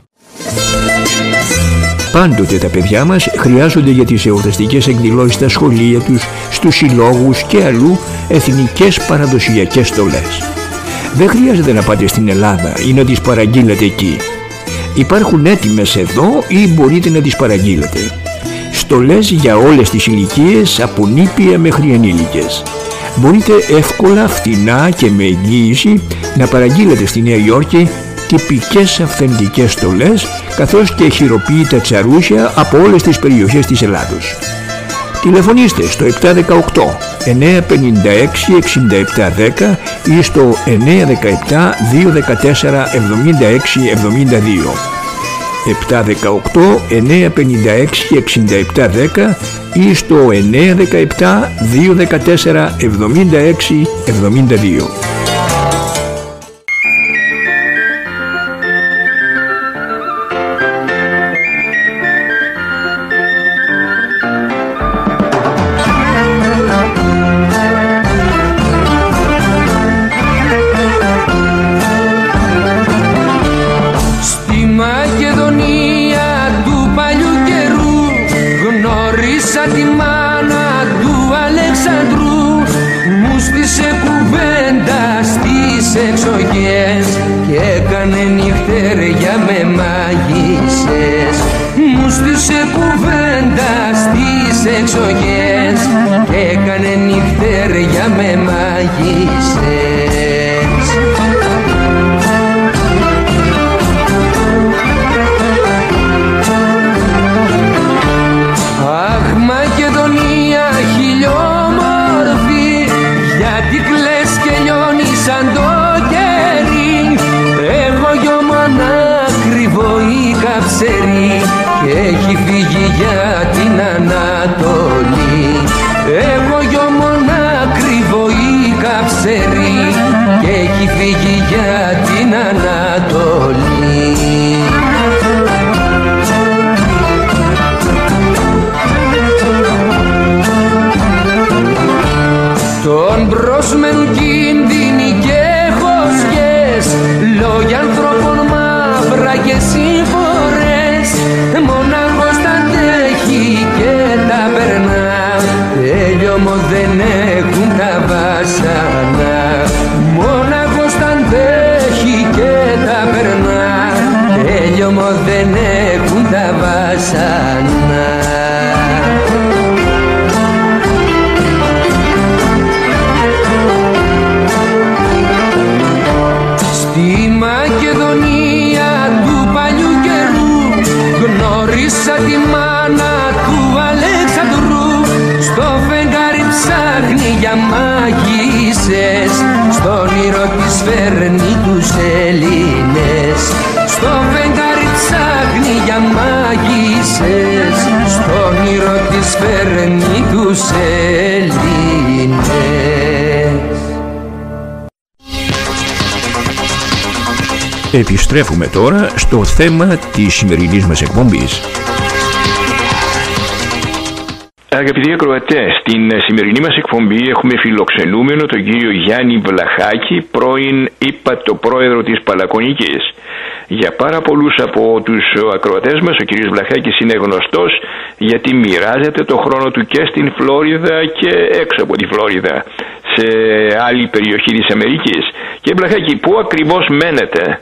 Πάντοτε τα παιδιά μας χρειάζονται για τις εορταστικές εκδηλώσεις στα σχολεία τους, στους συλλόγους και αλλού εθνικές παραδοσιακές στολές. Δεν χρειάζεται να πάτε στην Ελλάδα ή να τις παραγγείλετε εκεί. Υπάρχουν έτοιμες εδώ ή μπορείτε να τις παραγγείλετε. Στολές για όλες τις ηλικίες, από νήπια μέχρι ενήλικες. Μπορείτε εύκολα, φτηνά και με εγγύηση να παραγγείλετε στη Νέα Υόρκη τυπικές αυθεντικές στολές, καθώς και χειροποίητα τσαρούσια από όλες τις περιοχές της Ελλάδος. Τηλεφωνήστε στο επτά ένα οκτώ εννιά πέντε έξι εξήντα επτά δέκα ή στο εννιά ένα επτά δύο ένα τέσσερα εβδομήντα έξι εβδομήντα δύο. επτά ένα οκτώ εννιά πέντε έξι εξήντα επτά δέκα ή στο εννιά ένα επτά δύο ένα τέσσερα εβδομήντα έξι εβδομήντα δύο. Έκανε νυχτέρια με μάγισσες. καψερή και έχει φύγει για την Ανατολή. Εγώ γιο μονάκριβο η καψερή και έχει φύγει για την Ανατολή. Τον μπροσμένου κίνδυνοι και χωριές, λόγια ανθρώπων μαύρα και σύμφορες, μονάχος τα αντέχει και τα περνά, τέλειωμο δεν έχουν τα βάσανα. Μονάχος τα αντέχει και τα περνά, τέλειωμο δεν έχουν τα βάσανα. Στη Μακεδονία του παλιού καιρού γνώρισα τη μάνα του Αλεξανδρού. Στο φεγγάρι ψάχνει για μάγισσες, στο όνειρο της φέρνει τους Έλληνες. Στο φεγγάρι ψάχνει για μάγισσες, στο όνειρο της φέρνει τους Έλληνες. Επιστρέφουμε τώρα στο θέμα της σημερινής μας εκπομπής. Αγαπητοί ακροατές, στην σημερινή μας εκπομπή έχουμε φιλοξενούμενο τον κύριο Γιάννη Βλαχάκη, πρώην ύπατο πρόεδρο της Παλακονικής. Για πάρα πολλούς από τους ακροατές μας ο κύριος Βλαχάκης είναι γνωστός γιατί μοιράζεται το χρόνο του και στην Φλόριδα και έξω από τη Φλόριδα, σε άλλη περιοχή της Αμερικής. Κύριε Βλαχάκη, πού ακριβώς μένετε?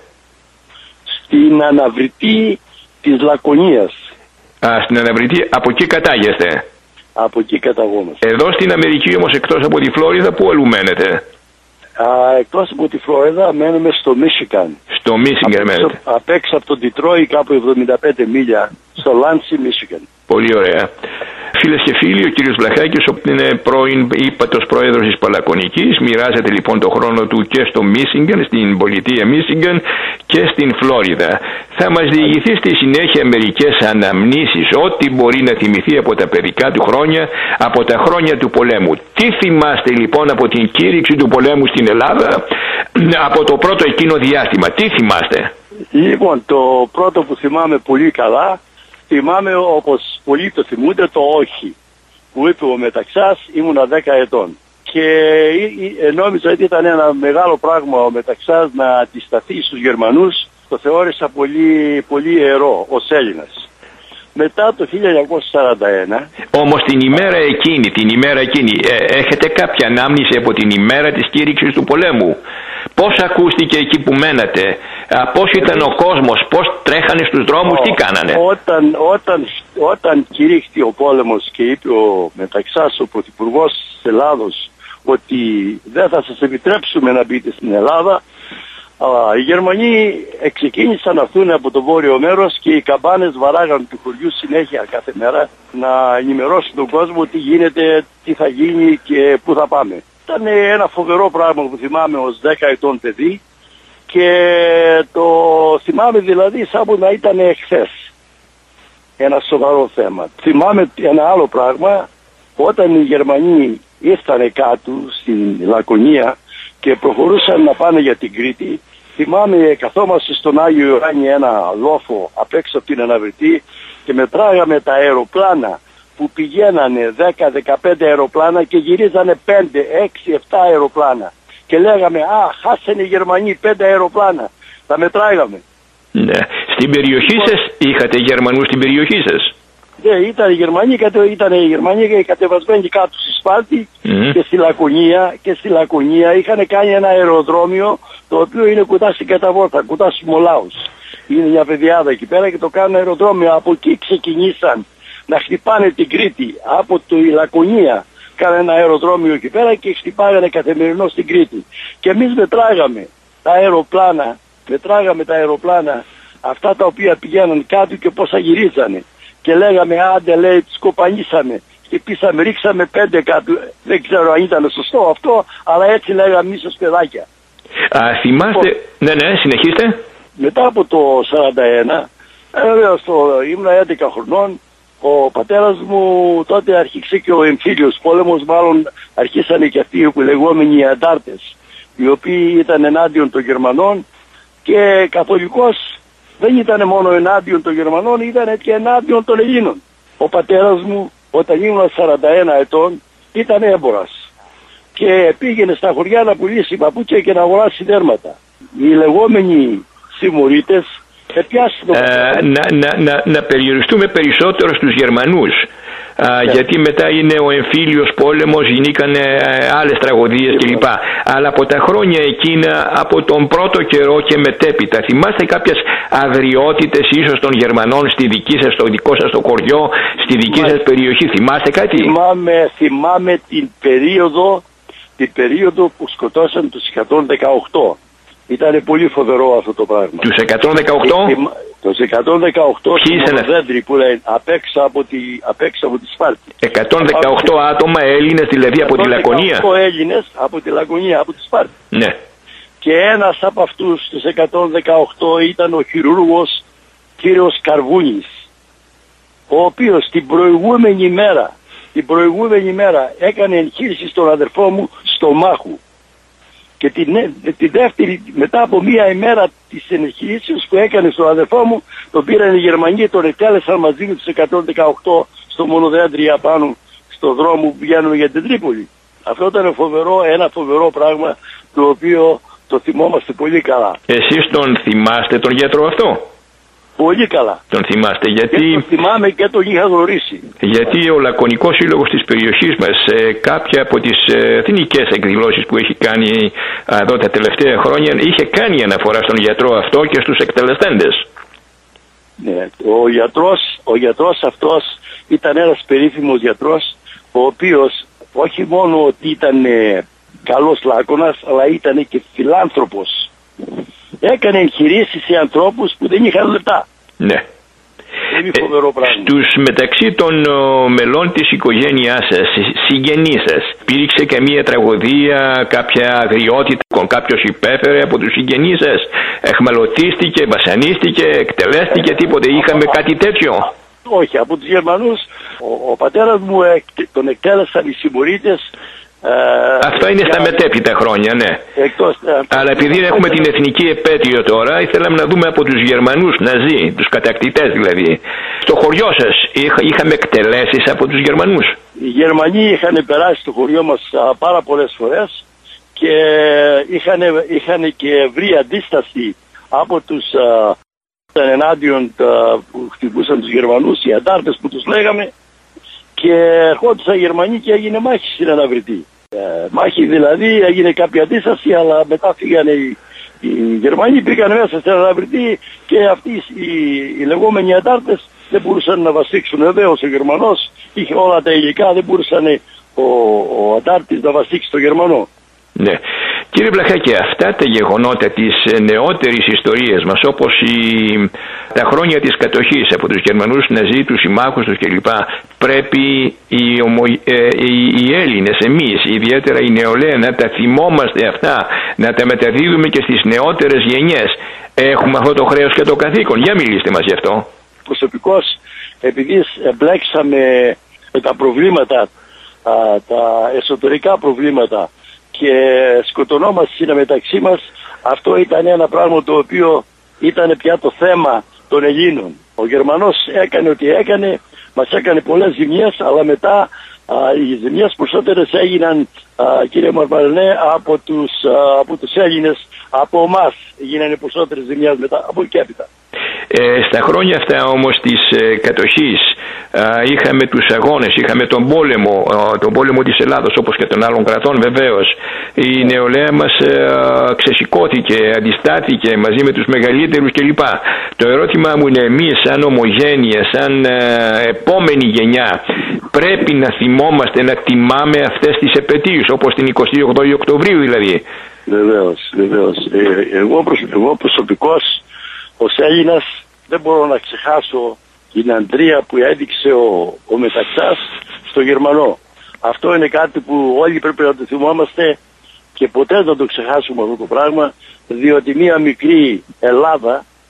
Στην αναβρυτή της Λακωνίας. Α, στην αναβρυτή, από εκεί κατάγεστε? Από εκεί καταγόμαστε. Εδώ στην Αμερική όμως, εκτός από τη Φλόριδα, πού αλλού μένετε? Α, εκτός από τη Φλόριδα μένουμε στο Μίσικαν. Στο Μίσικαν μένετε. Απ' έξω από τον Ντιτρόι, κάπου εβδομήντα πέντε μίλια, στο Λάντσι, Μίσικαν. Πολύ ωραία. Φίλες και φίλοι, ο κύριος Βλαχάκης είναι πρώην ύπατος πρόεδρος της Παλακονικής. Μοιράζεται λοιπόν το χρόνο του και στο Μίσιγκαν, στην πολιτεία Μίσιγκαν και στην Φλόριδα. Θα μας διηγηθεί στη συνέχεια μερικές αναμνήσεις, ό,τι μπορεί να θυμηθεί από τα παιδικά του χρόνια, από τα χρόνια του πολέμου. Τι θυμάστε λοιπόν από την κήρυξη του πολέμου στην Ελλάδα, από το πρώτο εκείνο διάστημα? Τι θυμάστε? Λοιπόν, το πρώτο που θυμάμαι πολύ καλά, θυμάμαι όπως πολλοί το θυμούνται το όχι που είπε ο Μεταξάς, ήμουνα δέκα ετών. Και νόμιζα ότι ήταν ένα μεγάλο πράγμα ο Μεταξάς να αντισταθεί στους Γερμανούς, το θεώρησα πολύ, πολύ ιερό ως Έλληνας. Μετά το χίλια εννιακόσια σαράντα ένα... Όμως την ημέρα εκείνη, την ημέρα εκείνη, ε, έχετε κάποια ανάμνηση από την ημέρα της κήρυξης του πολέμου? Πώς ακούστηκε εκεί που μένατε, πώς ήταν ο κόσμος, πώς τρέχανε στους δρόμους, τι κάνανε? Όταν, όταν, όταν κηρύχθη ο πόλεμος και είπε ο Μεταξάς, ο Πρωθυπουργός της Ελλάδος, ότι δεν θα σας επιτρέψουμε να μπείτε στην Ελλάδα, α, οι Γερμανοί ξεκίνησαν να έρθουν από το βόρειο μέρος και οι καμπάνες βαράγαν του χωριού συνέχεια κάθε μέρα να ενημερώσουν τον κόσμο τι γίνεται, τι θα γίνει και πού θα πάμε. Ήταν ένα φοβερό πράγμα που θυμάμαι ως δέκα ετών παιδί και το θυμάμαι δηλαδή σαν που να ήταν εχθές. Ένα σοβαρό θέμα. Θυμάμαι ένα άλλο πράγμα, όταν οι Γερμανοί ήρθανε κάτω στην Λακωνία και προχωρούσαν να πάνε για την Κρήτη, θυμάμαι καθόμαστε στον Άγιο Ιωάννη ένα λόφο απ' έξω από την αναβρυτή και μετράγαμε τα αεροπλάνα που πηγαίνανε δέκα δεκαπέντε αεροπλάνα και γυρίζανε πέντε, έξι, επτά αεροπλάνα. Και λέγαμε, α, χάσανε οι Γερμανοί πέντε αεροπλάνα. Τα μετράγαμε. Ναι. Στην περιοχή λοιπόν, σας είχατε Γερμανούς στην περιοχή σας? Ναι, ήταν οι Γερμανοί, ήταν οι Γερμανοί κατεβασμένοι κάτω στη Σπάρτη mm. και στη Λακωνία. Και στη Λακωνία είχαν κάνει ένα αεροδρόμιο το οποίο είναι κοντά στην Καταβόρτα, κοντά στους Μολάους. Είναι μια παιδιάδα εκεί πέρα και το κάνουν αεροδρόμιο. Από εκεί ξεκινήσαν να χτυπάνε την Κρήτη από τη Λακωνία. Κάνανε ένα αεροδρόμιο εκεί πέρα και χτυπάγανε καθημερινό στην Κρήτη. Και εμείς μετράγαμε τα αεροπλάνα, μετράγαμε τα αεροπλάνα αυτά τα οποία πηγαίναν κάτω και πόσα γυρίζανε. Και λέγαμε, άντε λέει, τους κοπανίσαμε. Χτυπήσαμε, ρίξαμε πέντε κάτω. Δεν ξέρω αν ήταν σωστό αυτό, αλλά έτσι λέγαμε εμείς ως παιδάκια. Α, θυμάστε, λοιπόν, ναι, ναι, συνεχίστε. Μετά από το σαράντα ένα, Ε, βέβαια, ήμουν έντεκα χρονών. Ο πατέρας μου τότε αρχίξε και ο εμφύλιος πόλεμος, μάλλον αρχίσανε και αυτοί οι λεγόμενοι αντάρτες, οι οποίοι ήταν ενάντιον των Γερμανών και καθολικός δεν ήταν μόνο ενάντιον των Γερμανών, ήταν και ενάντιον των Ελλήνων. Ο πατέρας μου όταν ήμουν σαράντα ένα ετών ήταν έμπορας και πήγαινε στα χωριά να πουλήσει παπούτσια και να αγοράσει δέρματα. Οι λεγόμενοι συμμορίτες ε, να, να, να, να περιοριστούμε περισσότερο στους Γερμανούς. Α, yeah. Γιατί μετά είναι ο εμφύλιος πόλεμος, γινήκανε άλλες τραγωδίες κλπ. Αλλά από τα χρόνια εκείνα, από τον πρώτο καιρό και μετέπειτα, θυμάστε κάποιες αγριότητες ίσως των Γερμανών στη δική σας, στο δικό σας το χωριό, στη δική yeah. σας περιοχή? Θυμάστε κάτι? Θυμάμαι, θυμάμαι την περίοδο, την περίοδο που σκοτώσαν τους εκατόν δεκαοκτώ. Ήταν πολύ φοβερό αυτό το πράγμα. Τους εκατόν δεκαοκτώ? Τους εκατόν δεκαοκτώ δέντροι που λένε απ' έξω από τη, απ' έξω από τη Σπάρτη. εκατόν δεκαοκτώ από... άτομα Έλληνες δηλαδή από τη Λακωνία. εκατόν δεκαοκτώ Έλληνες από τη Λακωνία, από τη Σπάρτη. Ναι. Και ένας από αυτούς τους εκατόν δεκαοκτώ ήταν ο χειρούργος κύριος Καρβούνης, ο οποίος την προηγούμενη μέρα, την προηγούμενη μέρα έκανε εγχείρηση στον αδερφό μου στο Μάχου. Και την, την δεύτερη, μετά από μία ημέρα της ενεχειρήσεως που έκανε στον αδερφό μου, τον πήραν οι Γερμανοί, τον εκτέλεσαν μαζί με τους εκατόν δεκαοκτώ στο Μονοδέντρια πάνω στο δρόμο που πηγαίνουμε για την Τρίπολη. Αυτό ήταν φοβερό, ένα φοβερό πράγμα το οποίο το θυμόμαστε πολύ καλά. Εσείς τον θυμάστε τον γιατρό αυτό? Πολύ καλά. Τον θυμάστε γιατί... Και τον θυμάμαι και τον είχα γνωρίσει. Γιατί ο Λακωνικός Σύλλογος της περιοχής μας σε κάποια από τις εθνικές εκδηλώσεις που έχει κάνει εδώ τα τελευταία χρόνια είχε κάνει αναφορά στον γιατρό αυτό και στους εκτελεστέντες. Ναι, ο γιατρός, ο γιατρός αυτός ήταν ένας περίφημος γιατρός, ο οποίος όχι μόνο ότι ήταν καλός λάκωνας, αλλά ήταν και φιλάνθρωπος. Έκανε εγχειρήσεις σε ανθρώπους που δεν είχαν λεπτά. Ναι. Είναι φοβερό πράγμα. Στους μεταξύ των ο, μελών της οικογένειάς σας, συγγενείς σας, υπήρξε και μια τραγωδία, κάποια αγριότητα, κάποιος υπέφερε από τους συγγενείς σας, εχμαλωτίστηκε, βασανίστηκε, εκτελέστηκε, τίποτε? Είχαμε κάτι τέτοιο? Όχι, από τους Γερμανούς ο, ο πατέρας μου ε, τον εκτέλεσαν οι συμμορίτες. Uh, Αυτό είναι στα μετέπειτα χρόνια, ναι. Εκτός, uh, Αλλά επειδή έχουμε την εθνική επέτειο τώρα, ήθελαμε να δούμε από τους Γερμανούς Ναζί, τους κατακτητές δηλαδή. Στο χωριό σας είχα, είχαμε εκτελέσεις από τους Γερμανούς? Οι Γερμανοί είχαν περάσει στο χωριό μας uh, πάρα πολλές φορές και είχαν, είχαν και βρει αντίσταση από τους uh, ενάντιον uh, που χτυπούσαν τους Γερμανούς, οι αντάρτες που τους λέγαμε. Και ερχόντουσαν οι Γερμανοί και έγινε μάχη στην αναβριτή. Ε, μάχη δηλαδή, έγινε κάποια αντίσταση, αλλά μετά φύγανε οι, οι Γερμανοί, πήγαν μέσα στην αναβριτή και αυτοί οι, οι λεγόμενοι αντάρτες δεν μπορούσαν να βασίξουν. Βεβαίως ο Γερμανός είχε όλα τα υλικά, δεν μπορούσαν ο, ο αντάρτης να βασίξει τον Γερμανό. Ναι. Κύριε Βλαχάκη, αυτά τα γεγονότα της νεότερης ιστορίας μας, όπως η, τα χρόνια της κατοχής από τους Γερμανούς Ναζί, τους συμμάχους τους κλπ, πρέπει οι, ομο, ε, οι, οι Έλληνες, εμείς, ιδιαίτερα η νεολαία, να τα θυμόμαστε αυτά, να τα μεταδίδουμε και στις νεότερες γενιές. Έχουμε αυτό το χρέος και το καθήκον. Για μιλήστε μας γι' αυτό. Προσωπικώς, επειδή εμπλέξαμε με τα προβλήματα, α, τα εσωτερικά προβλήματα, και σκοτωνόμαστε μεταξύ μας, αυτό ήταν ένα πράγμα το οποίο ήταν πια το θέμα των Ελλήνων. Ο Γερμανός έκανε ό,τι έκανε, μας έκανε πολλές ζημιές, αλλά μετά α, οι ζημιές περισσότερες έγιναν, α, κύριε Μαρμαρινέ, από τους, α, από τους Έλληνες, από εμάς έγιναν οι περισσότερες ζημιές μετά, από εκεί έπειτα. Ε, στα χρόνια αυτά όμως της ε, κατοχής ε, είχαμε τους αγώνες, είχαμε τον πόλεμο, ε, τον πόλεμο της Ελλάδος όπως και των άλλων κρατών βεβαίως. Η νεολαία μας ε, ξεσηκώθηκε, αντιστάθηκε μαζί με τους μεγαλύτερους κλπ. Το ερώτημα μου είναι, εμείς σαν ομογένεια, σαν ε, επόμενη γενιά, πρέπει να θυμόμαστε, να τιμάμε αυτές τις επετείους, όπως την εικοστή όγδοη Οκτωβρίου δηλαδή. Βεβαίως, βεβαίως. Ε, εγώ, προσ, εγώ προσωπικώς ως Έλληνας δεν μπορώ να ξεχάσω την αντρία που έδειξε ο, ο Μεταξάς στο Γερμανό. Αυτό είναι κάτι που όλοι πρέπει να το θυμόμαστε και ποτέ δεν το ξεχάσουμε αυτό το πράγμα, διότι μια μικρή Ελλάδα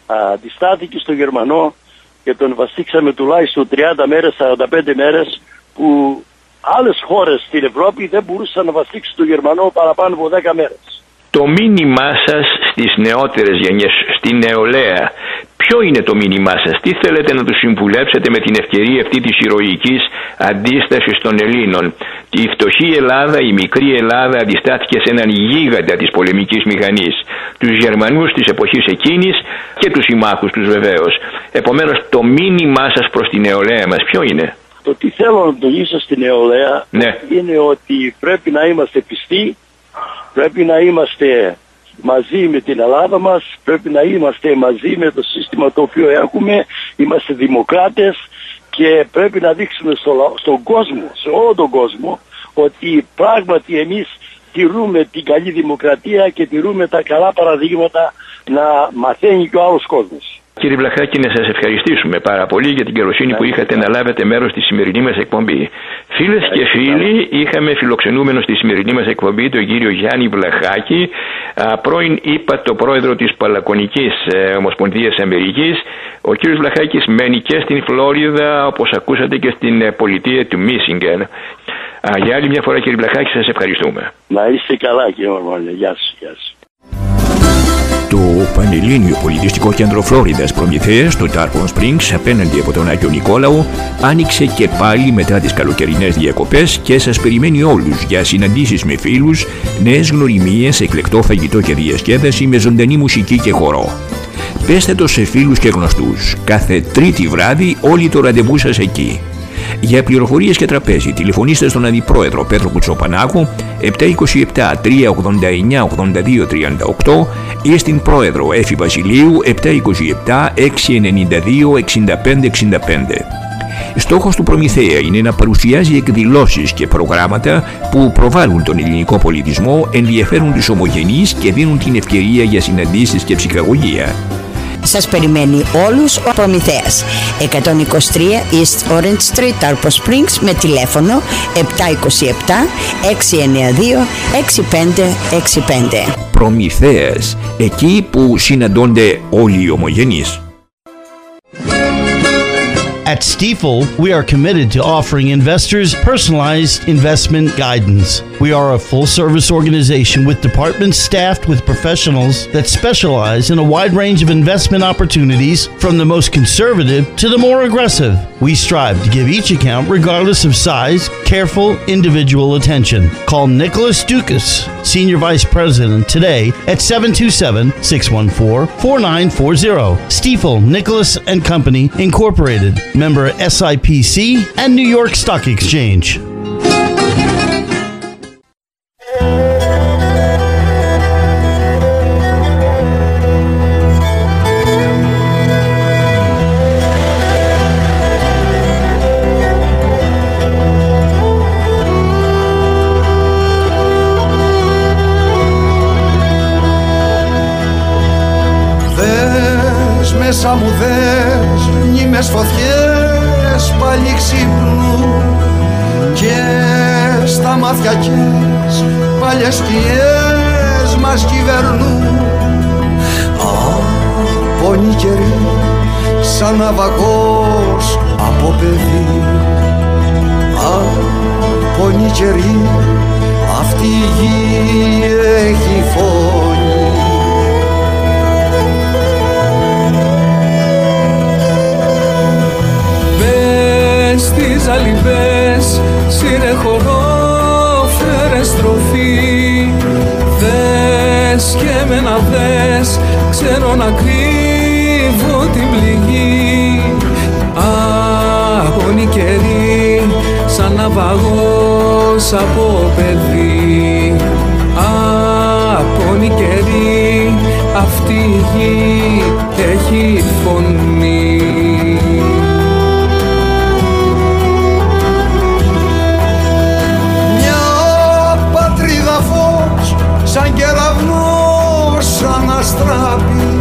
αντιστάθηκε στο Γερμανό και τον βαστίξαμε τουλάχιστον τριάντα μέρες, σαράντα πέντε μέρες, που άλλες χώρες στην Ευρώπη δεν μπορούσαν να βαστίξουν τον Γερμανό παραπάνω από δέκα μέρες. Το μήνυμά σας στις νεότερες γενιές, στη νεολαία, ποιο είναι το μήνυμά σας, τι θέλετε να τους συμβουλέψετε με την ευκαιρία αυτή της ηρωικής αντίστασης των Ελλήνων? Η φτωχή Ελλάδα, η μικρή Ελλάδα αντιστάθηκε σε έναν γίγαντα της πολεμικής μηχανής, τους Γερμανούς της εποχής εκείνης και τους συμμάχους τους βεβαίως. Επομένως το μήνυμά σας προς τη νεολαία μας ποιο είναι? Το τι θέλω να τονίσω στη νεολαία, ναι, είναι ότι πρέπει να είμαστε πιστοί, πρέπει να είμαστε μαζί με την Ελλάδα μας, πρέπει να είμαστε μαζί με το σύστημα το οποίο έχουμε, είμαστε δημοκράτες και πρέπει να δείξουμε στο, στον κόσμο, σε όλο τον κόσμο, ότι πράγματι εμείς τηρούμε την καλή δημοκρατία και τηρούμε τα καλά παραδείγματα να μαθαίνει και ο άλλος κόσμος. Κύριε Βλαχάκη, να σας ευχαριστήσουμε πάρα πολύ για την καλοσύνη που είχατε να λάβετε μέρος στη σημερινή μας εκπομπή. Φίλες και φίλοι, είχαμε φιλοξενούμενο στη σημερινή μας εκπομπή τον κύριο Γιάννη Βλαχάκη, πρώην ύπατο πρόεδρο της Παλακωνικής Ομοσπονδίας Αμερικής. Ο κύριος Βλαχάκης μένει και στην Φλόριδα, όπως ακούσατε, και στην πολιτεία του Μίσιγκεν. Για άλλη μια φορά, κύριε Βλαχάκη, σας ευχαριστούμε. Να είστε καλά, κύριε Μαρμόνια. Γεια σας. Γεια σας. Το Πανελλήνιο Πολιτιστικό Κέντρο Φλόριδας Προμηθέας στο Tarpon Springs απέναντι από τον Άγιο Νικόλαο άνοιξε και πάλι μετά τις καλοκαιρινές διακοπές και σας περιμένει όλους για συναντήσεις με φίλους, νέες γνωριμίες, εκλεκτό φαγητό και διασκέδαση με ζωντανή μουσική και χορό. Πέστε το σε φίλους και γνωστούς. Κάθε Τρίτη βράδυ όλοι το ραντεβού σας εκεί. Για πληροφορίες και τραπέζι τηλεφωνήστε στον Αντιπρόεδρο Πέτρο Κουτσοπανάκου επτά δύο επτά τρία ογδόντα εννιά ογδόντα δύο τριάντα οκτώ ή στην Πρόεδρο Έφη Βασιλείου επτά δύο επτά έξι εννιά δύο εξήντα πέντε εξήντα πέντε. Στόχος του Προμηθέα είναι να παρουσιάζει εκδηλώσεις και προγράμματα που προβάλλουν τον ελληνικό πολιτισμό, ενδιαφέρουν τους ομογενείς και δίνουν την ευκαιρία για συναντήσεις και ψυχαγωγία. Σας περιμένει όλους ο Προμηθέας. εκατόν είκοσι τρία East Orange Street, Tarpon Springs, με τηλέφωνο επτά δύο επτά έξι εννιά δύο έξι πέντε έξι πέντε. Προμηθέας, εκεί που συναντώνται όλοι οι ομογενείς. At Stifel, we are committed to offering investors personalized investment guidance. We are a full-service organization with departments staffed with professionals that specialize in a wide range of investment opportunities, from the most conservative to the more aggressive. We strive to give each account, regardless of size, careful individual attention. Call Nicholas Dukas, Senior Vice President, today at seven two seven, six one four, four nine four zero. Stifel, Nicholas and Company, Incorporated. Member S I P C and New York Stock Exchange. Δες μέσα μου, δες μνήμες φωτιές πάλι ξύπνου και στα μάτια κες παλιές σκιές μας κυβερνούν. Από καιρή σαν ναυαγός από παιδί, από καιρή αυτή η γη έχει φωνή. Στις αλυβές σύρε χορό, φέρε στροφή. Δες και εμένα δες, ξέρω να κρύβω την πληγή. Απόνοι καιροί σαν ναυαγός από παιδί. Απόνοι καιροί αυτή η γη έχει φωνή. Σαν κεραυνός αναστράπει,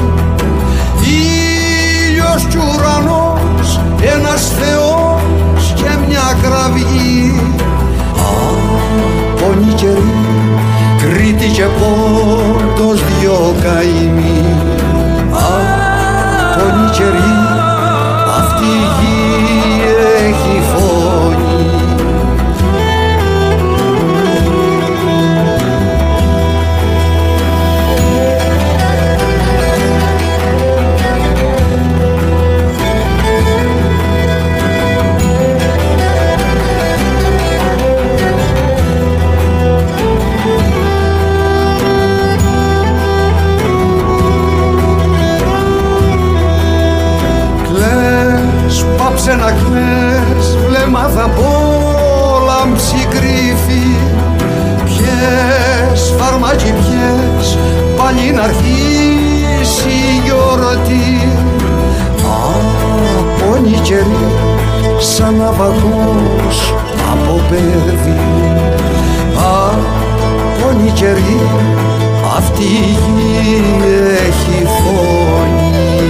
ήλιος κι ουρανός, ένας θεός και μια κραυγή. Από καιρή, Κρήτη και Πόντος δυο καημοί. σένα χθες βλέμμα θα πόλαμψη κρύφη. Ποιες φαρμάκι, ποιες πάλι να αρχίσει η γιορτή. Απόνοι καιροί σαν ναυαγός από παιδί. Απόνοι καιροί αυτή η γη έχει φωνή.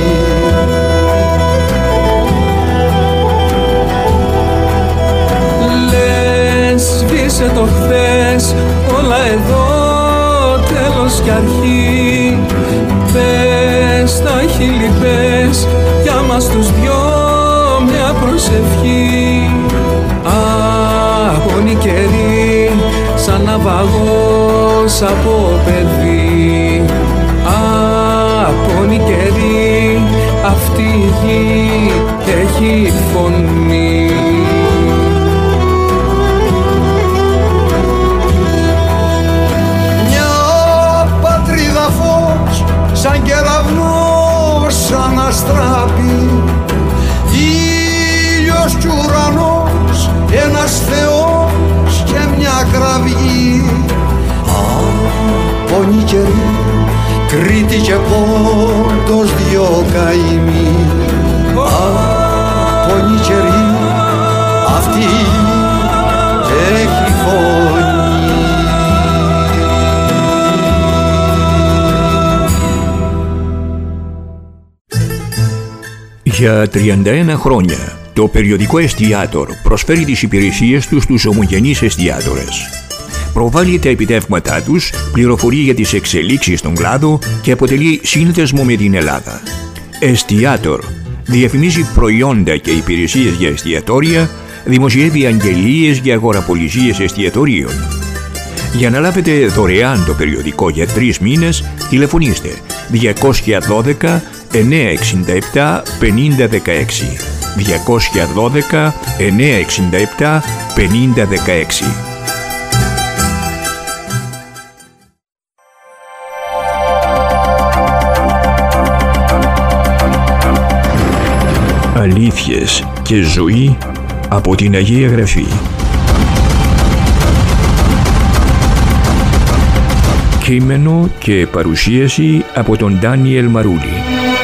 Λες σβήσε το χθες, όλα εδώ τέλος κι αρχή. Πες τα χείλη, πες για μας τους δυο μια προσευχή. Απόνοι καιροί σαν ναυαγός από παιδί. Απόνοι καιροί αυτή η γη έχει φωνή. Μια πατρίδα φως σαν κεραυνός αναστράπει. Ήλιος κι ουρανός, ένας Θεός και μια κραυγή. Απόνοι καιροί, Κρήτη και Πόντος δυο καημοί. Απόνοι καιροί, αυτή έχει φωνή. Για τριάντα ένα χρόνια, το περιοδικό Εστιάτορ προσφέρει τις υπηρεσίες του στους ομογενείς εστιάτορες. Προβάλλει τα επιτεύγματά τους, πληροφορεί για τις εξελίξεις στον κλάδο και αποτελεί σύνδεσμο με την Ελλάδα. Εστιάτορ διαφημίζει προϊόντα και υπηρεσίες για εστιατόρια, δημοσιεύει αγγελίες για αγοραπολισίες εστιατορίων. Για να λάβετε δωρεάν το περιοδικό για τρεις μήνες, τηλεφωνήστε διακόσια δώδεκα εννιακόσια εξήντα επτά πενήντα δεκαέξι. διακόσια δώδεκα εννιακόσια εξήντα επτά πενήντα δεκαέξι. Αλήθειες και ζωή από την Αγία Γραφή. Κείμενο και παρουσίαση από τον Ντάνιελ Μαρούλη.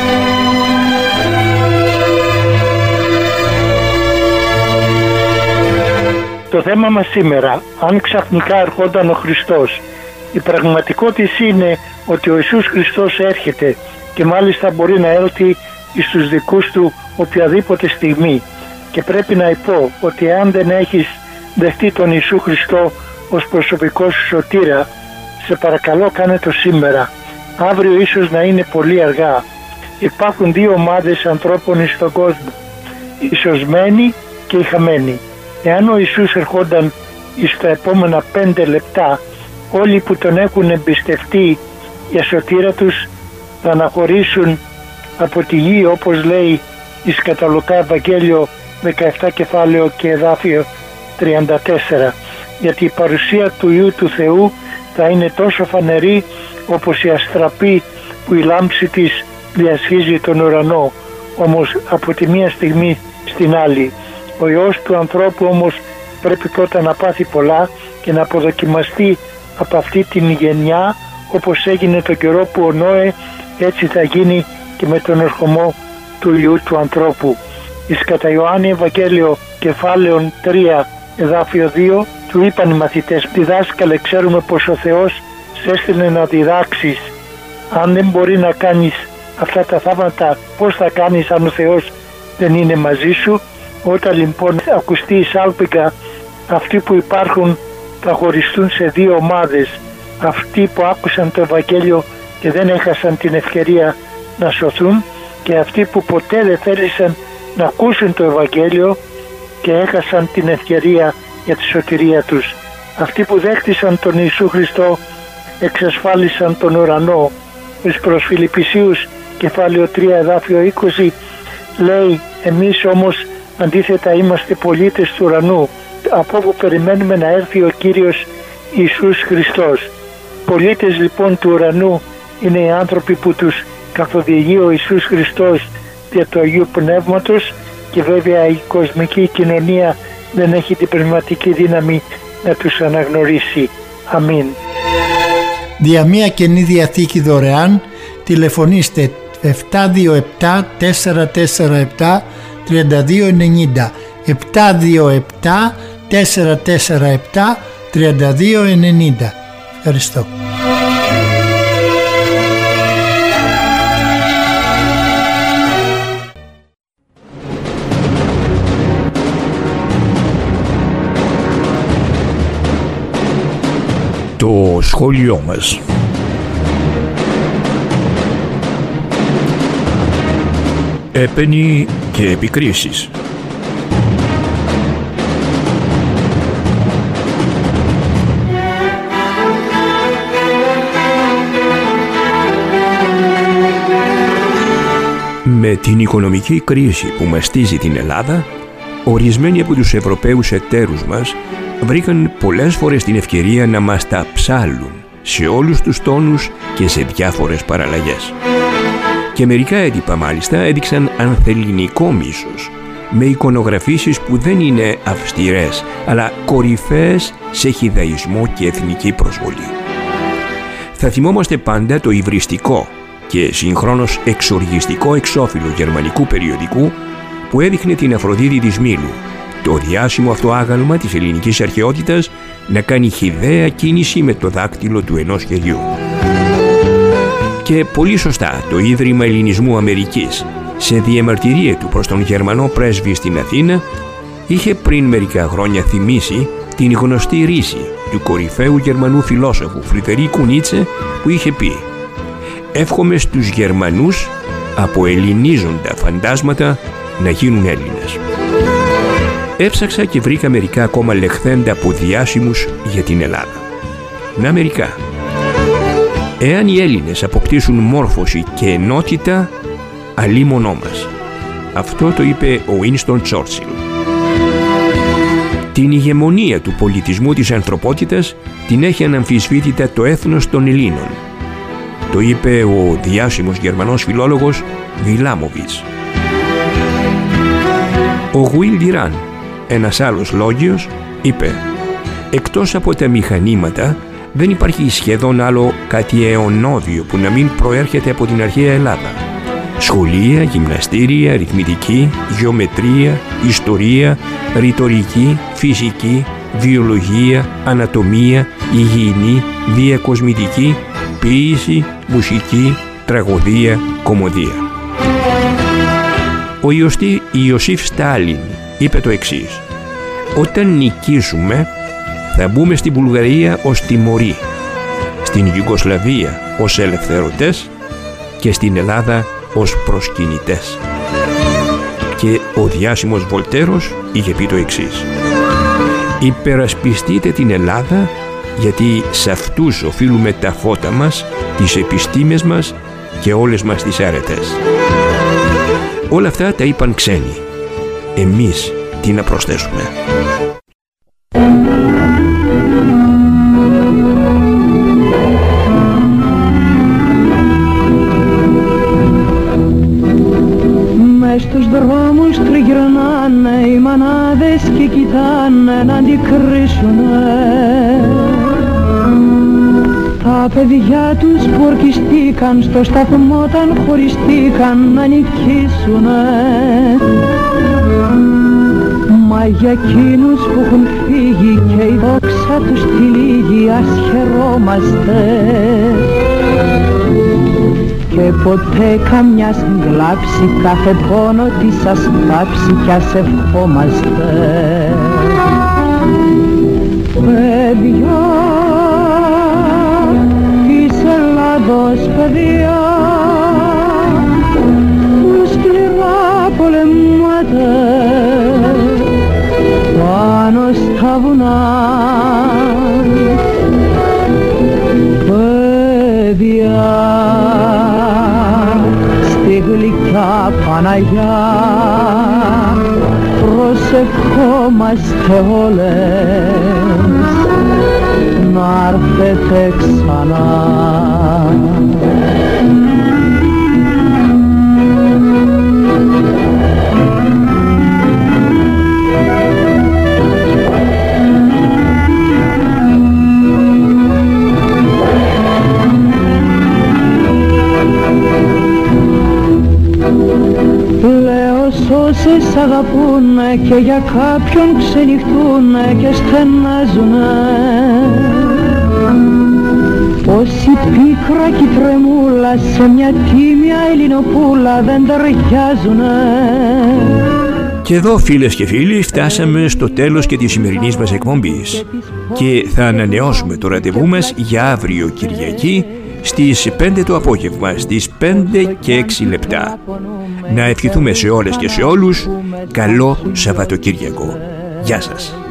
Το θέμα μας σήμερα, αν ξαφνικά ερχόταν ο Χριστός. Η πραγματικότητα είναι ότι ο Ιησούς Χριστός έρχεται και μάλιστα μπορεί να έλθει στους δικούς του οποιαδήποτε στιγμή. Και πρέπει να πω ότι αν δεν έχεις δεχτεί τον Ιησού Χριστό ως προσωπικό σου σωτήρα, σε παρακαλώ κάνε το σήμερα. Αύριο ίσως να είναι πολύ αργά. Υπάρχουν δύο ομάδες ανθρώπων στον κόσμο, οι σωσμένοι και οι χαμένοι. Εάν ο Ιησούς ερχόταν στα επόμενα πέντε λεπτά, όλοι που τον έχουν εμπιστευτεί για σωτήρα τους θα αναχωρήσουν από τη γη, όπως λέει εις κατά Λουκά Ευαγγέλιο δεκαεπτά κεφάλαιο και εδάφιο τριάντα τέσσερα, γιατί η παρουσία του Υιού του Θεού θα είναι τόσο φανερή όπως η αστραπή που η λάμψη της διασχίζει τον ουρανό, όμως από τη μία στιγμή στην άλλη. Ο Υιός του ανθρώπου όμως πρέπει πρώτα να πάθει πολλά και να αποδοκιμαστεί από αυτή την γενιά, όπως έγινε το καιρό που ο Νόε, έτσι θα γίνει και με τον ερχομό του Υιού του ανθρώπου. Εις κατά Ιωάννη Ευαγγέλιο κεφάλαιο τρία εδάφιο δύο του είπαν οι μαθητές: «Διδάσκαλε, ξέρουμε πως ο Θεός σε έστειλε να διδάξεις. Αν δεν μπορεί να κάνεις αυτά τα θαύματα, πώς θα κάνεις αν ο Θεός δεν είναι μαζί σου?» Όταν λοιπόν ακουστεί η σάλπιγγα, αυτοί που υπάρχουν θα χωριστούν σε δύο ομάδες. Αυτοί που άκουσαν το Ευαγγέλιο και δεν έχασαν την ευκαιρία να σωθούν, και αυτοί που ποτέ δεν θέλησαν να ακούσουν το Ευαγγέλιο και έχασαν την ευκαιρία για τη σωτηρία τους. Αυτοί που δέχτησαν τον Ιησού Χριστό εξασφάλισαν τον ουρανό. Εις προς Φιλιππισίους κεφάλαιο τρία εδάφιο είκοσι λέει: «Εμείς όμως αντίθετα είμαστε πολίτες του ουρανού, από όπου περιμένουμε να έρθει ο Κύριος Ιησούς Χριστός». Πολίτες λοιπόν του ουρανού είναι οι άνθρωποι που τους καθοδηγεί ο Ιησούς Χριστός δια του Αγίου Πνεύματος και βέβαια η κοσμική κοινωνία δεν έχει την πνευματική δύναμη να τους αναγνωρίσει. Αμήν. Δια μία Καινή Διαθήκη δωρεάν τηλεφωνήστε επτά δύο επτά τέσσερα τέσσερα επτά τρία δύο ενενήντα επτά δύο επτά τέσσερα τέσσερα επτά τρία δύο ενενήντα. Ευχαριστώ. Το σχόλιο μας. Έπαινοι και επικρίσεις. Με την οικονομική κρίση που μαστίζει την Ελλάδα, ορισμένοι από τους Ευρωπαίους εταίρους μας βρήκαν πολλές φορές την ευκαιρία να μας τα ψάλουν σε όλους τους τόνους και σε διάφορες παραλλαγές. Και μερικά έντυπα μάλιστα έδειξαν ανθελληνικό μίσος, με εικονογραφήσεις που δεν είναι αυστηρές, αλλά κορυφαίες σε χυδαϊσμό και εθνική προσβολή. Θα θυμόμαστε πάντα το υβριστικό και συγχρόνως εξοργιστικό εξώφυλλο γερμανικού περιοδικού που έδειχνε την Αφροδίτη της Μήλου, το διάσημο αυτό άγαλμα της ελληνικής αρχαιότητας, να κάνει χυδαία κίνηση με το δάκτυλο του ενός χεριού. Και πολύ σωστά το Ίδρυμα Ελληνισμού Αμερικής, σε διαμαρτυρία του προς τον Γερμανό πρέσβη στην Αθήνα, είχε πριν μερικά χρόνια θυμίσει την γνωστή ρίση του κορυφαίου Γερμανού φιλόσοφου Φριδερίκου Νίτσε, που είχε πει «Εύχομαι στους Γερμανούς από ελληνίζοντα φαντάσματα να γίνουν Έλληνες». Έψαξα και βρήκα μερικά ακόμα λεχθέντα από διάσημους για την Ελλάδα. Να μερικά. Εάν οι Έλληνες αποκτήσουν μόρφωση και ενότητα, αλίμονό μας. Αυτό το είπε ο Winston Churchill. Την ηγεμονία του πολιτισμού της ανθρωπότητας την έχει αναμφισβήτητα το έθνος των Ελλήνων. Το είπε ο διάσημος Γερμανός φιλόλογος Βιλάμοβιτς. Ο Γουίλ Ντιράν, ένας άλλος λόγιος, είπε «Εκτός από τα μηχανήματα δεν υπάρχει σχεδόν άλλο κάτι αιωνώδιο που να μην προέρχεται από την αρχαία Ελλάδα. Σχολεία, γυμναστήρια, αριθμητική, γεωμετρία, ιστορία, ρητορική, φυσική, βιολογία, ανατομία, υγιεινή, διακοσμητική, ποίηση, μουσική, τραγωδία, κωμωδία». Ο Ιωστή, Ιωσήφ Στάλιν είπε το εξής: «Όταν νικήσουμε θα μπούμε στην Βουλγαρία ως τιμωροί, στην Ιουγκοσλαβία ως ελευθερωτές και στην Ελλάδα ως προσκυνητές». Και ο διάσημος Βολτέρος είχε πει το εξής: «Υπερασπιστείτε την Ελλάδα, γιατί σε αυτούς οφείλουμε τα φώτα μας, τις επιστήμες μας και όλες μας τις άρετες». Όλα αυτά τα είπαν ξένοι. Εμείς τι να προσθέσουμε? Μες στους δρόμους τριγυρνάνε οι μανάδες και κοιτάνε να αντικρίσουνε τα παιδιά τους που ορκιστήκαν στο σταθμό όταν χωριστήκαν να νικήσουνε. Μα για εκείνους που έχουν φύγει και η δόξα τους τυλίγει, ας χαιρόμαστε και ποτέ καμιάς γλάψει, κάθε πόνο της ας πάψει κι ας ευχόμαστε. Παιδιά της Ελλάδος, παιδιά που σκληρά πολεμάτε πάνω στα βουνά, παιδιά στη γλυκιά Παναγιά προσευχόμαστε όλες να έρθετε ξανά. όσες αγαπούνε και για κάποιον ξενυχτούνε και στενάζουνε. Όση πίκρα κι τρεμούλα σε μια τίμια ελληνοπούλα δεν ταιριάζουνε. Και εδώ, φίλες και φίλοι, φτάσαμε στο τέλος και της σημερινής μας εκπομπής και θα ανανεώσουμε το ραντεβού μας για αύριο Κυριακή στις πέντε το απόγευμα, στις πέντε και έξι λεπτά. Να ευχηθούμε σε όλες και σε όλους καλό Σαββατοκύριακο. Γεια σας.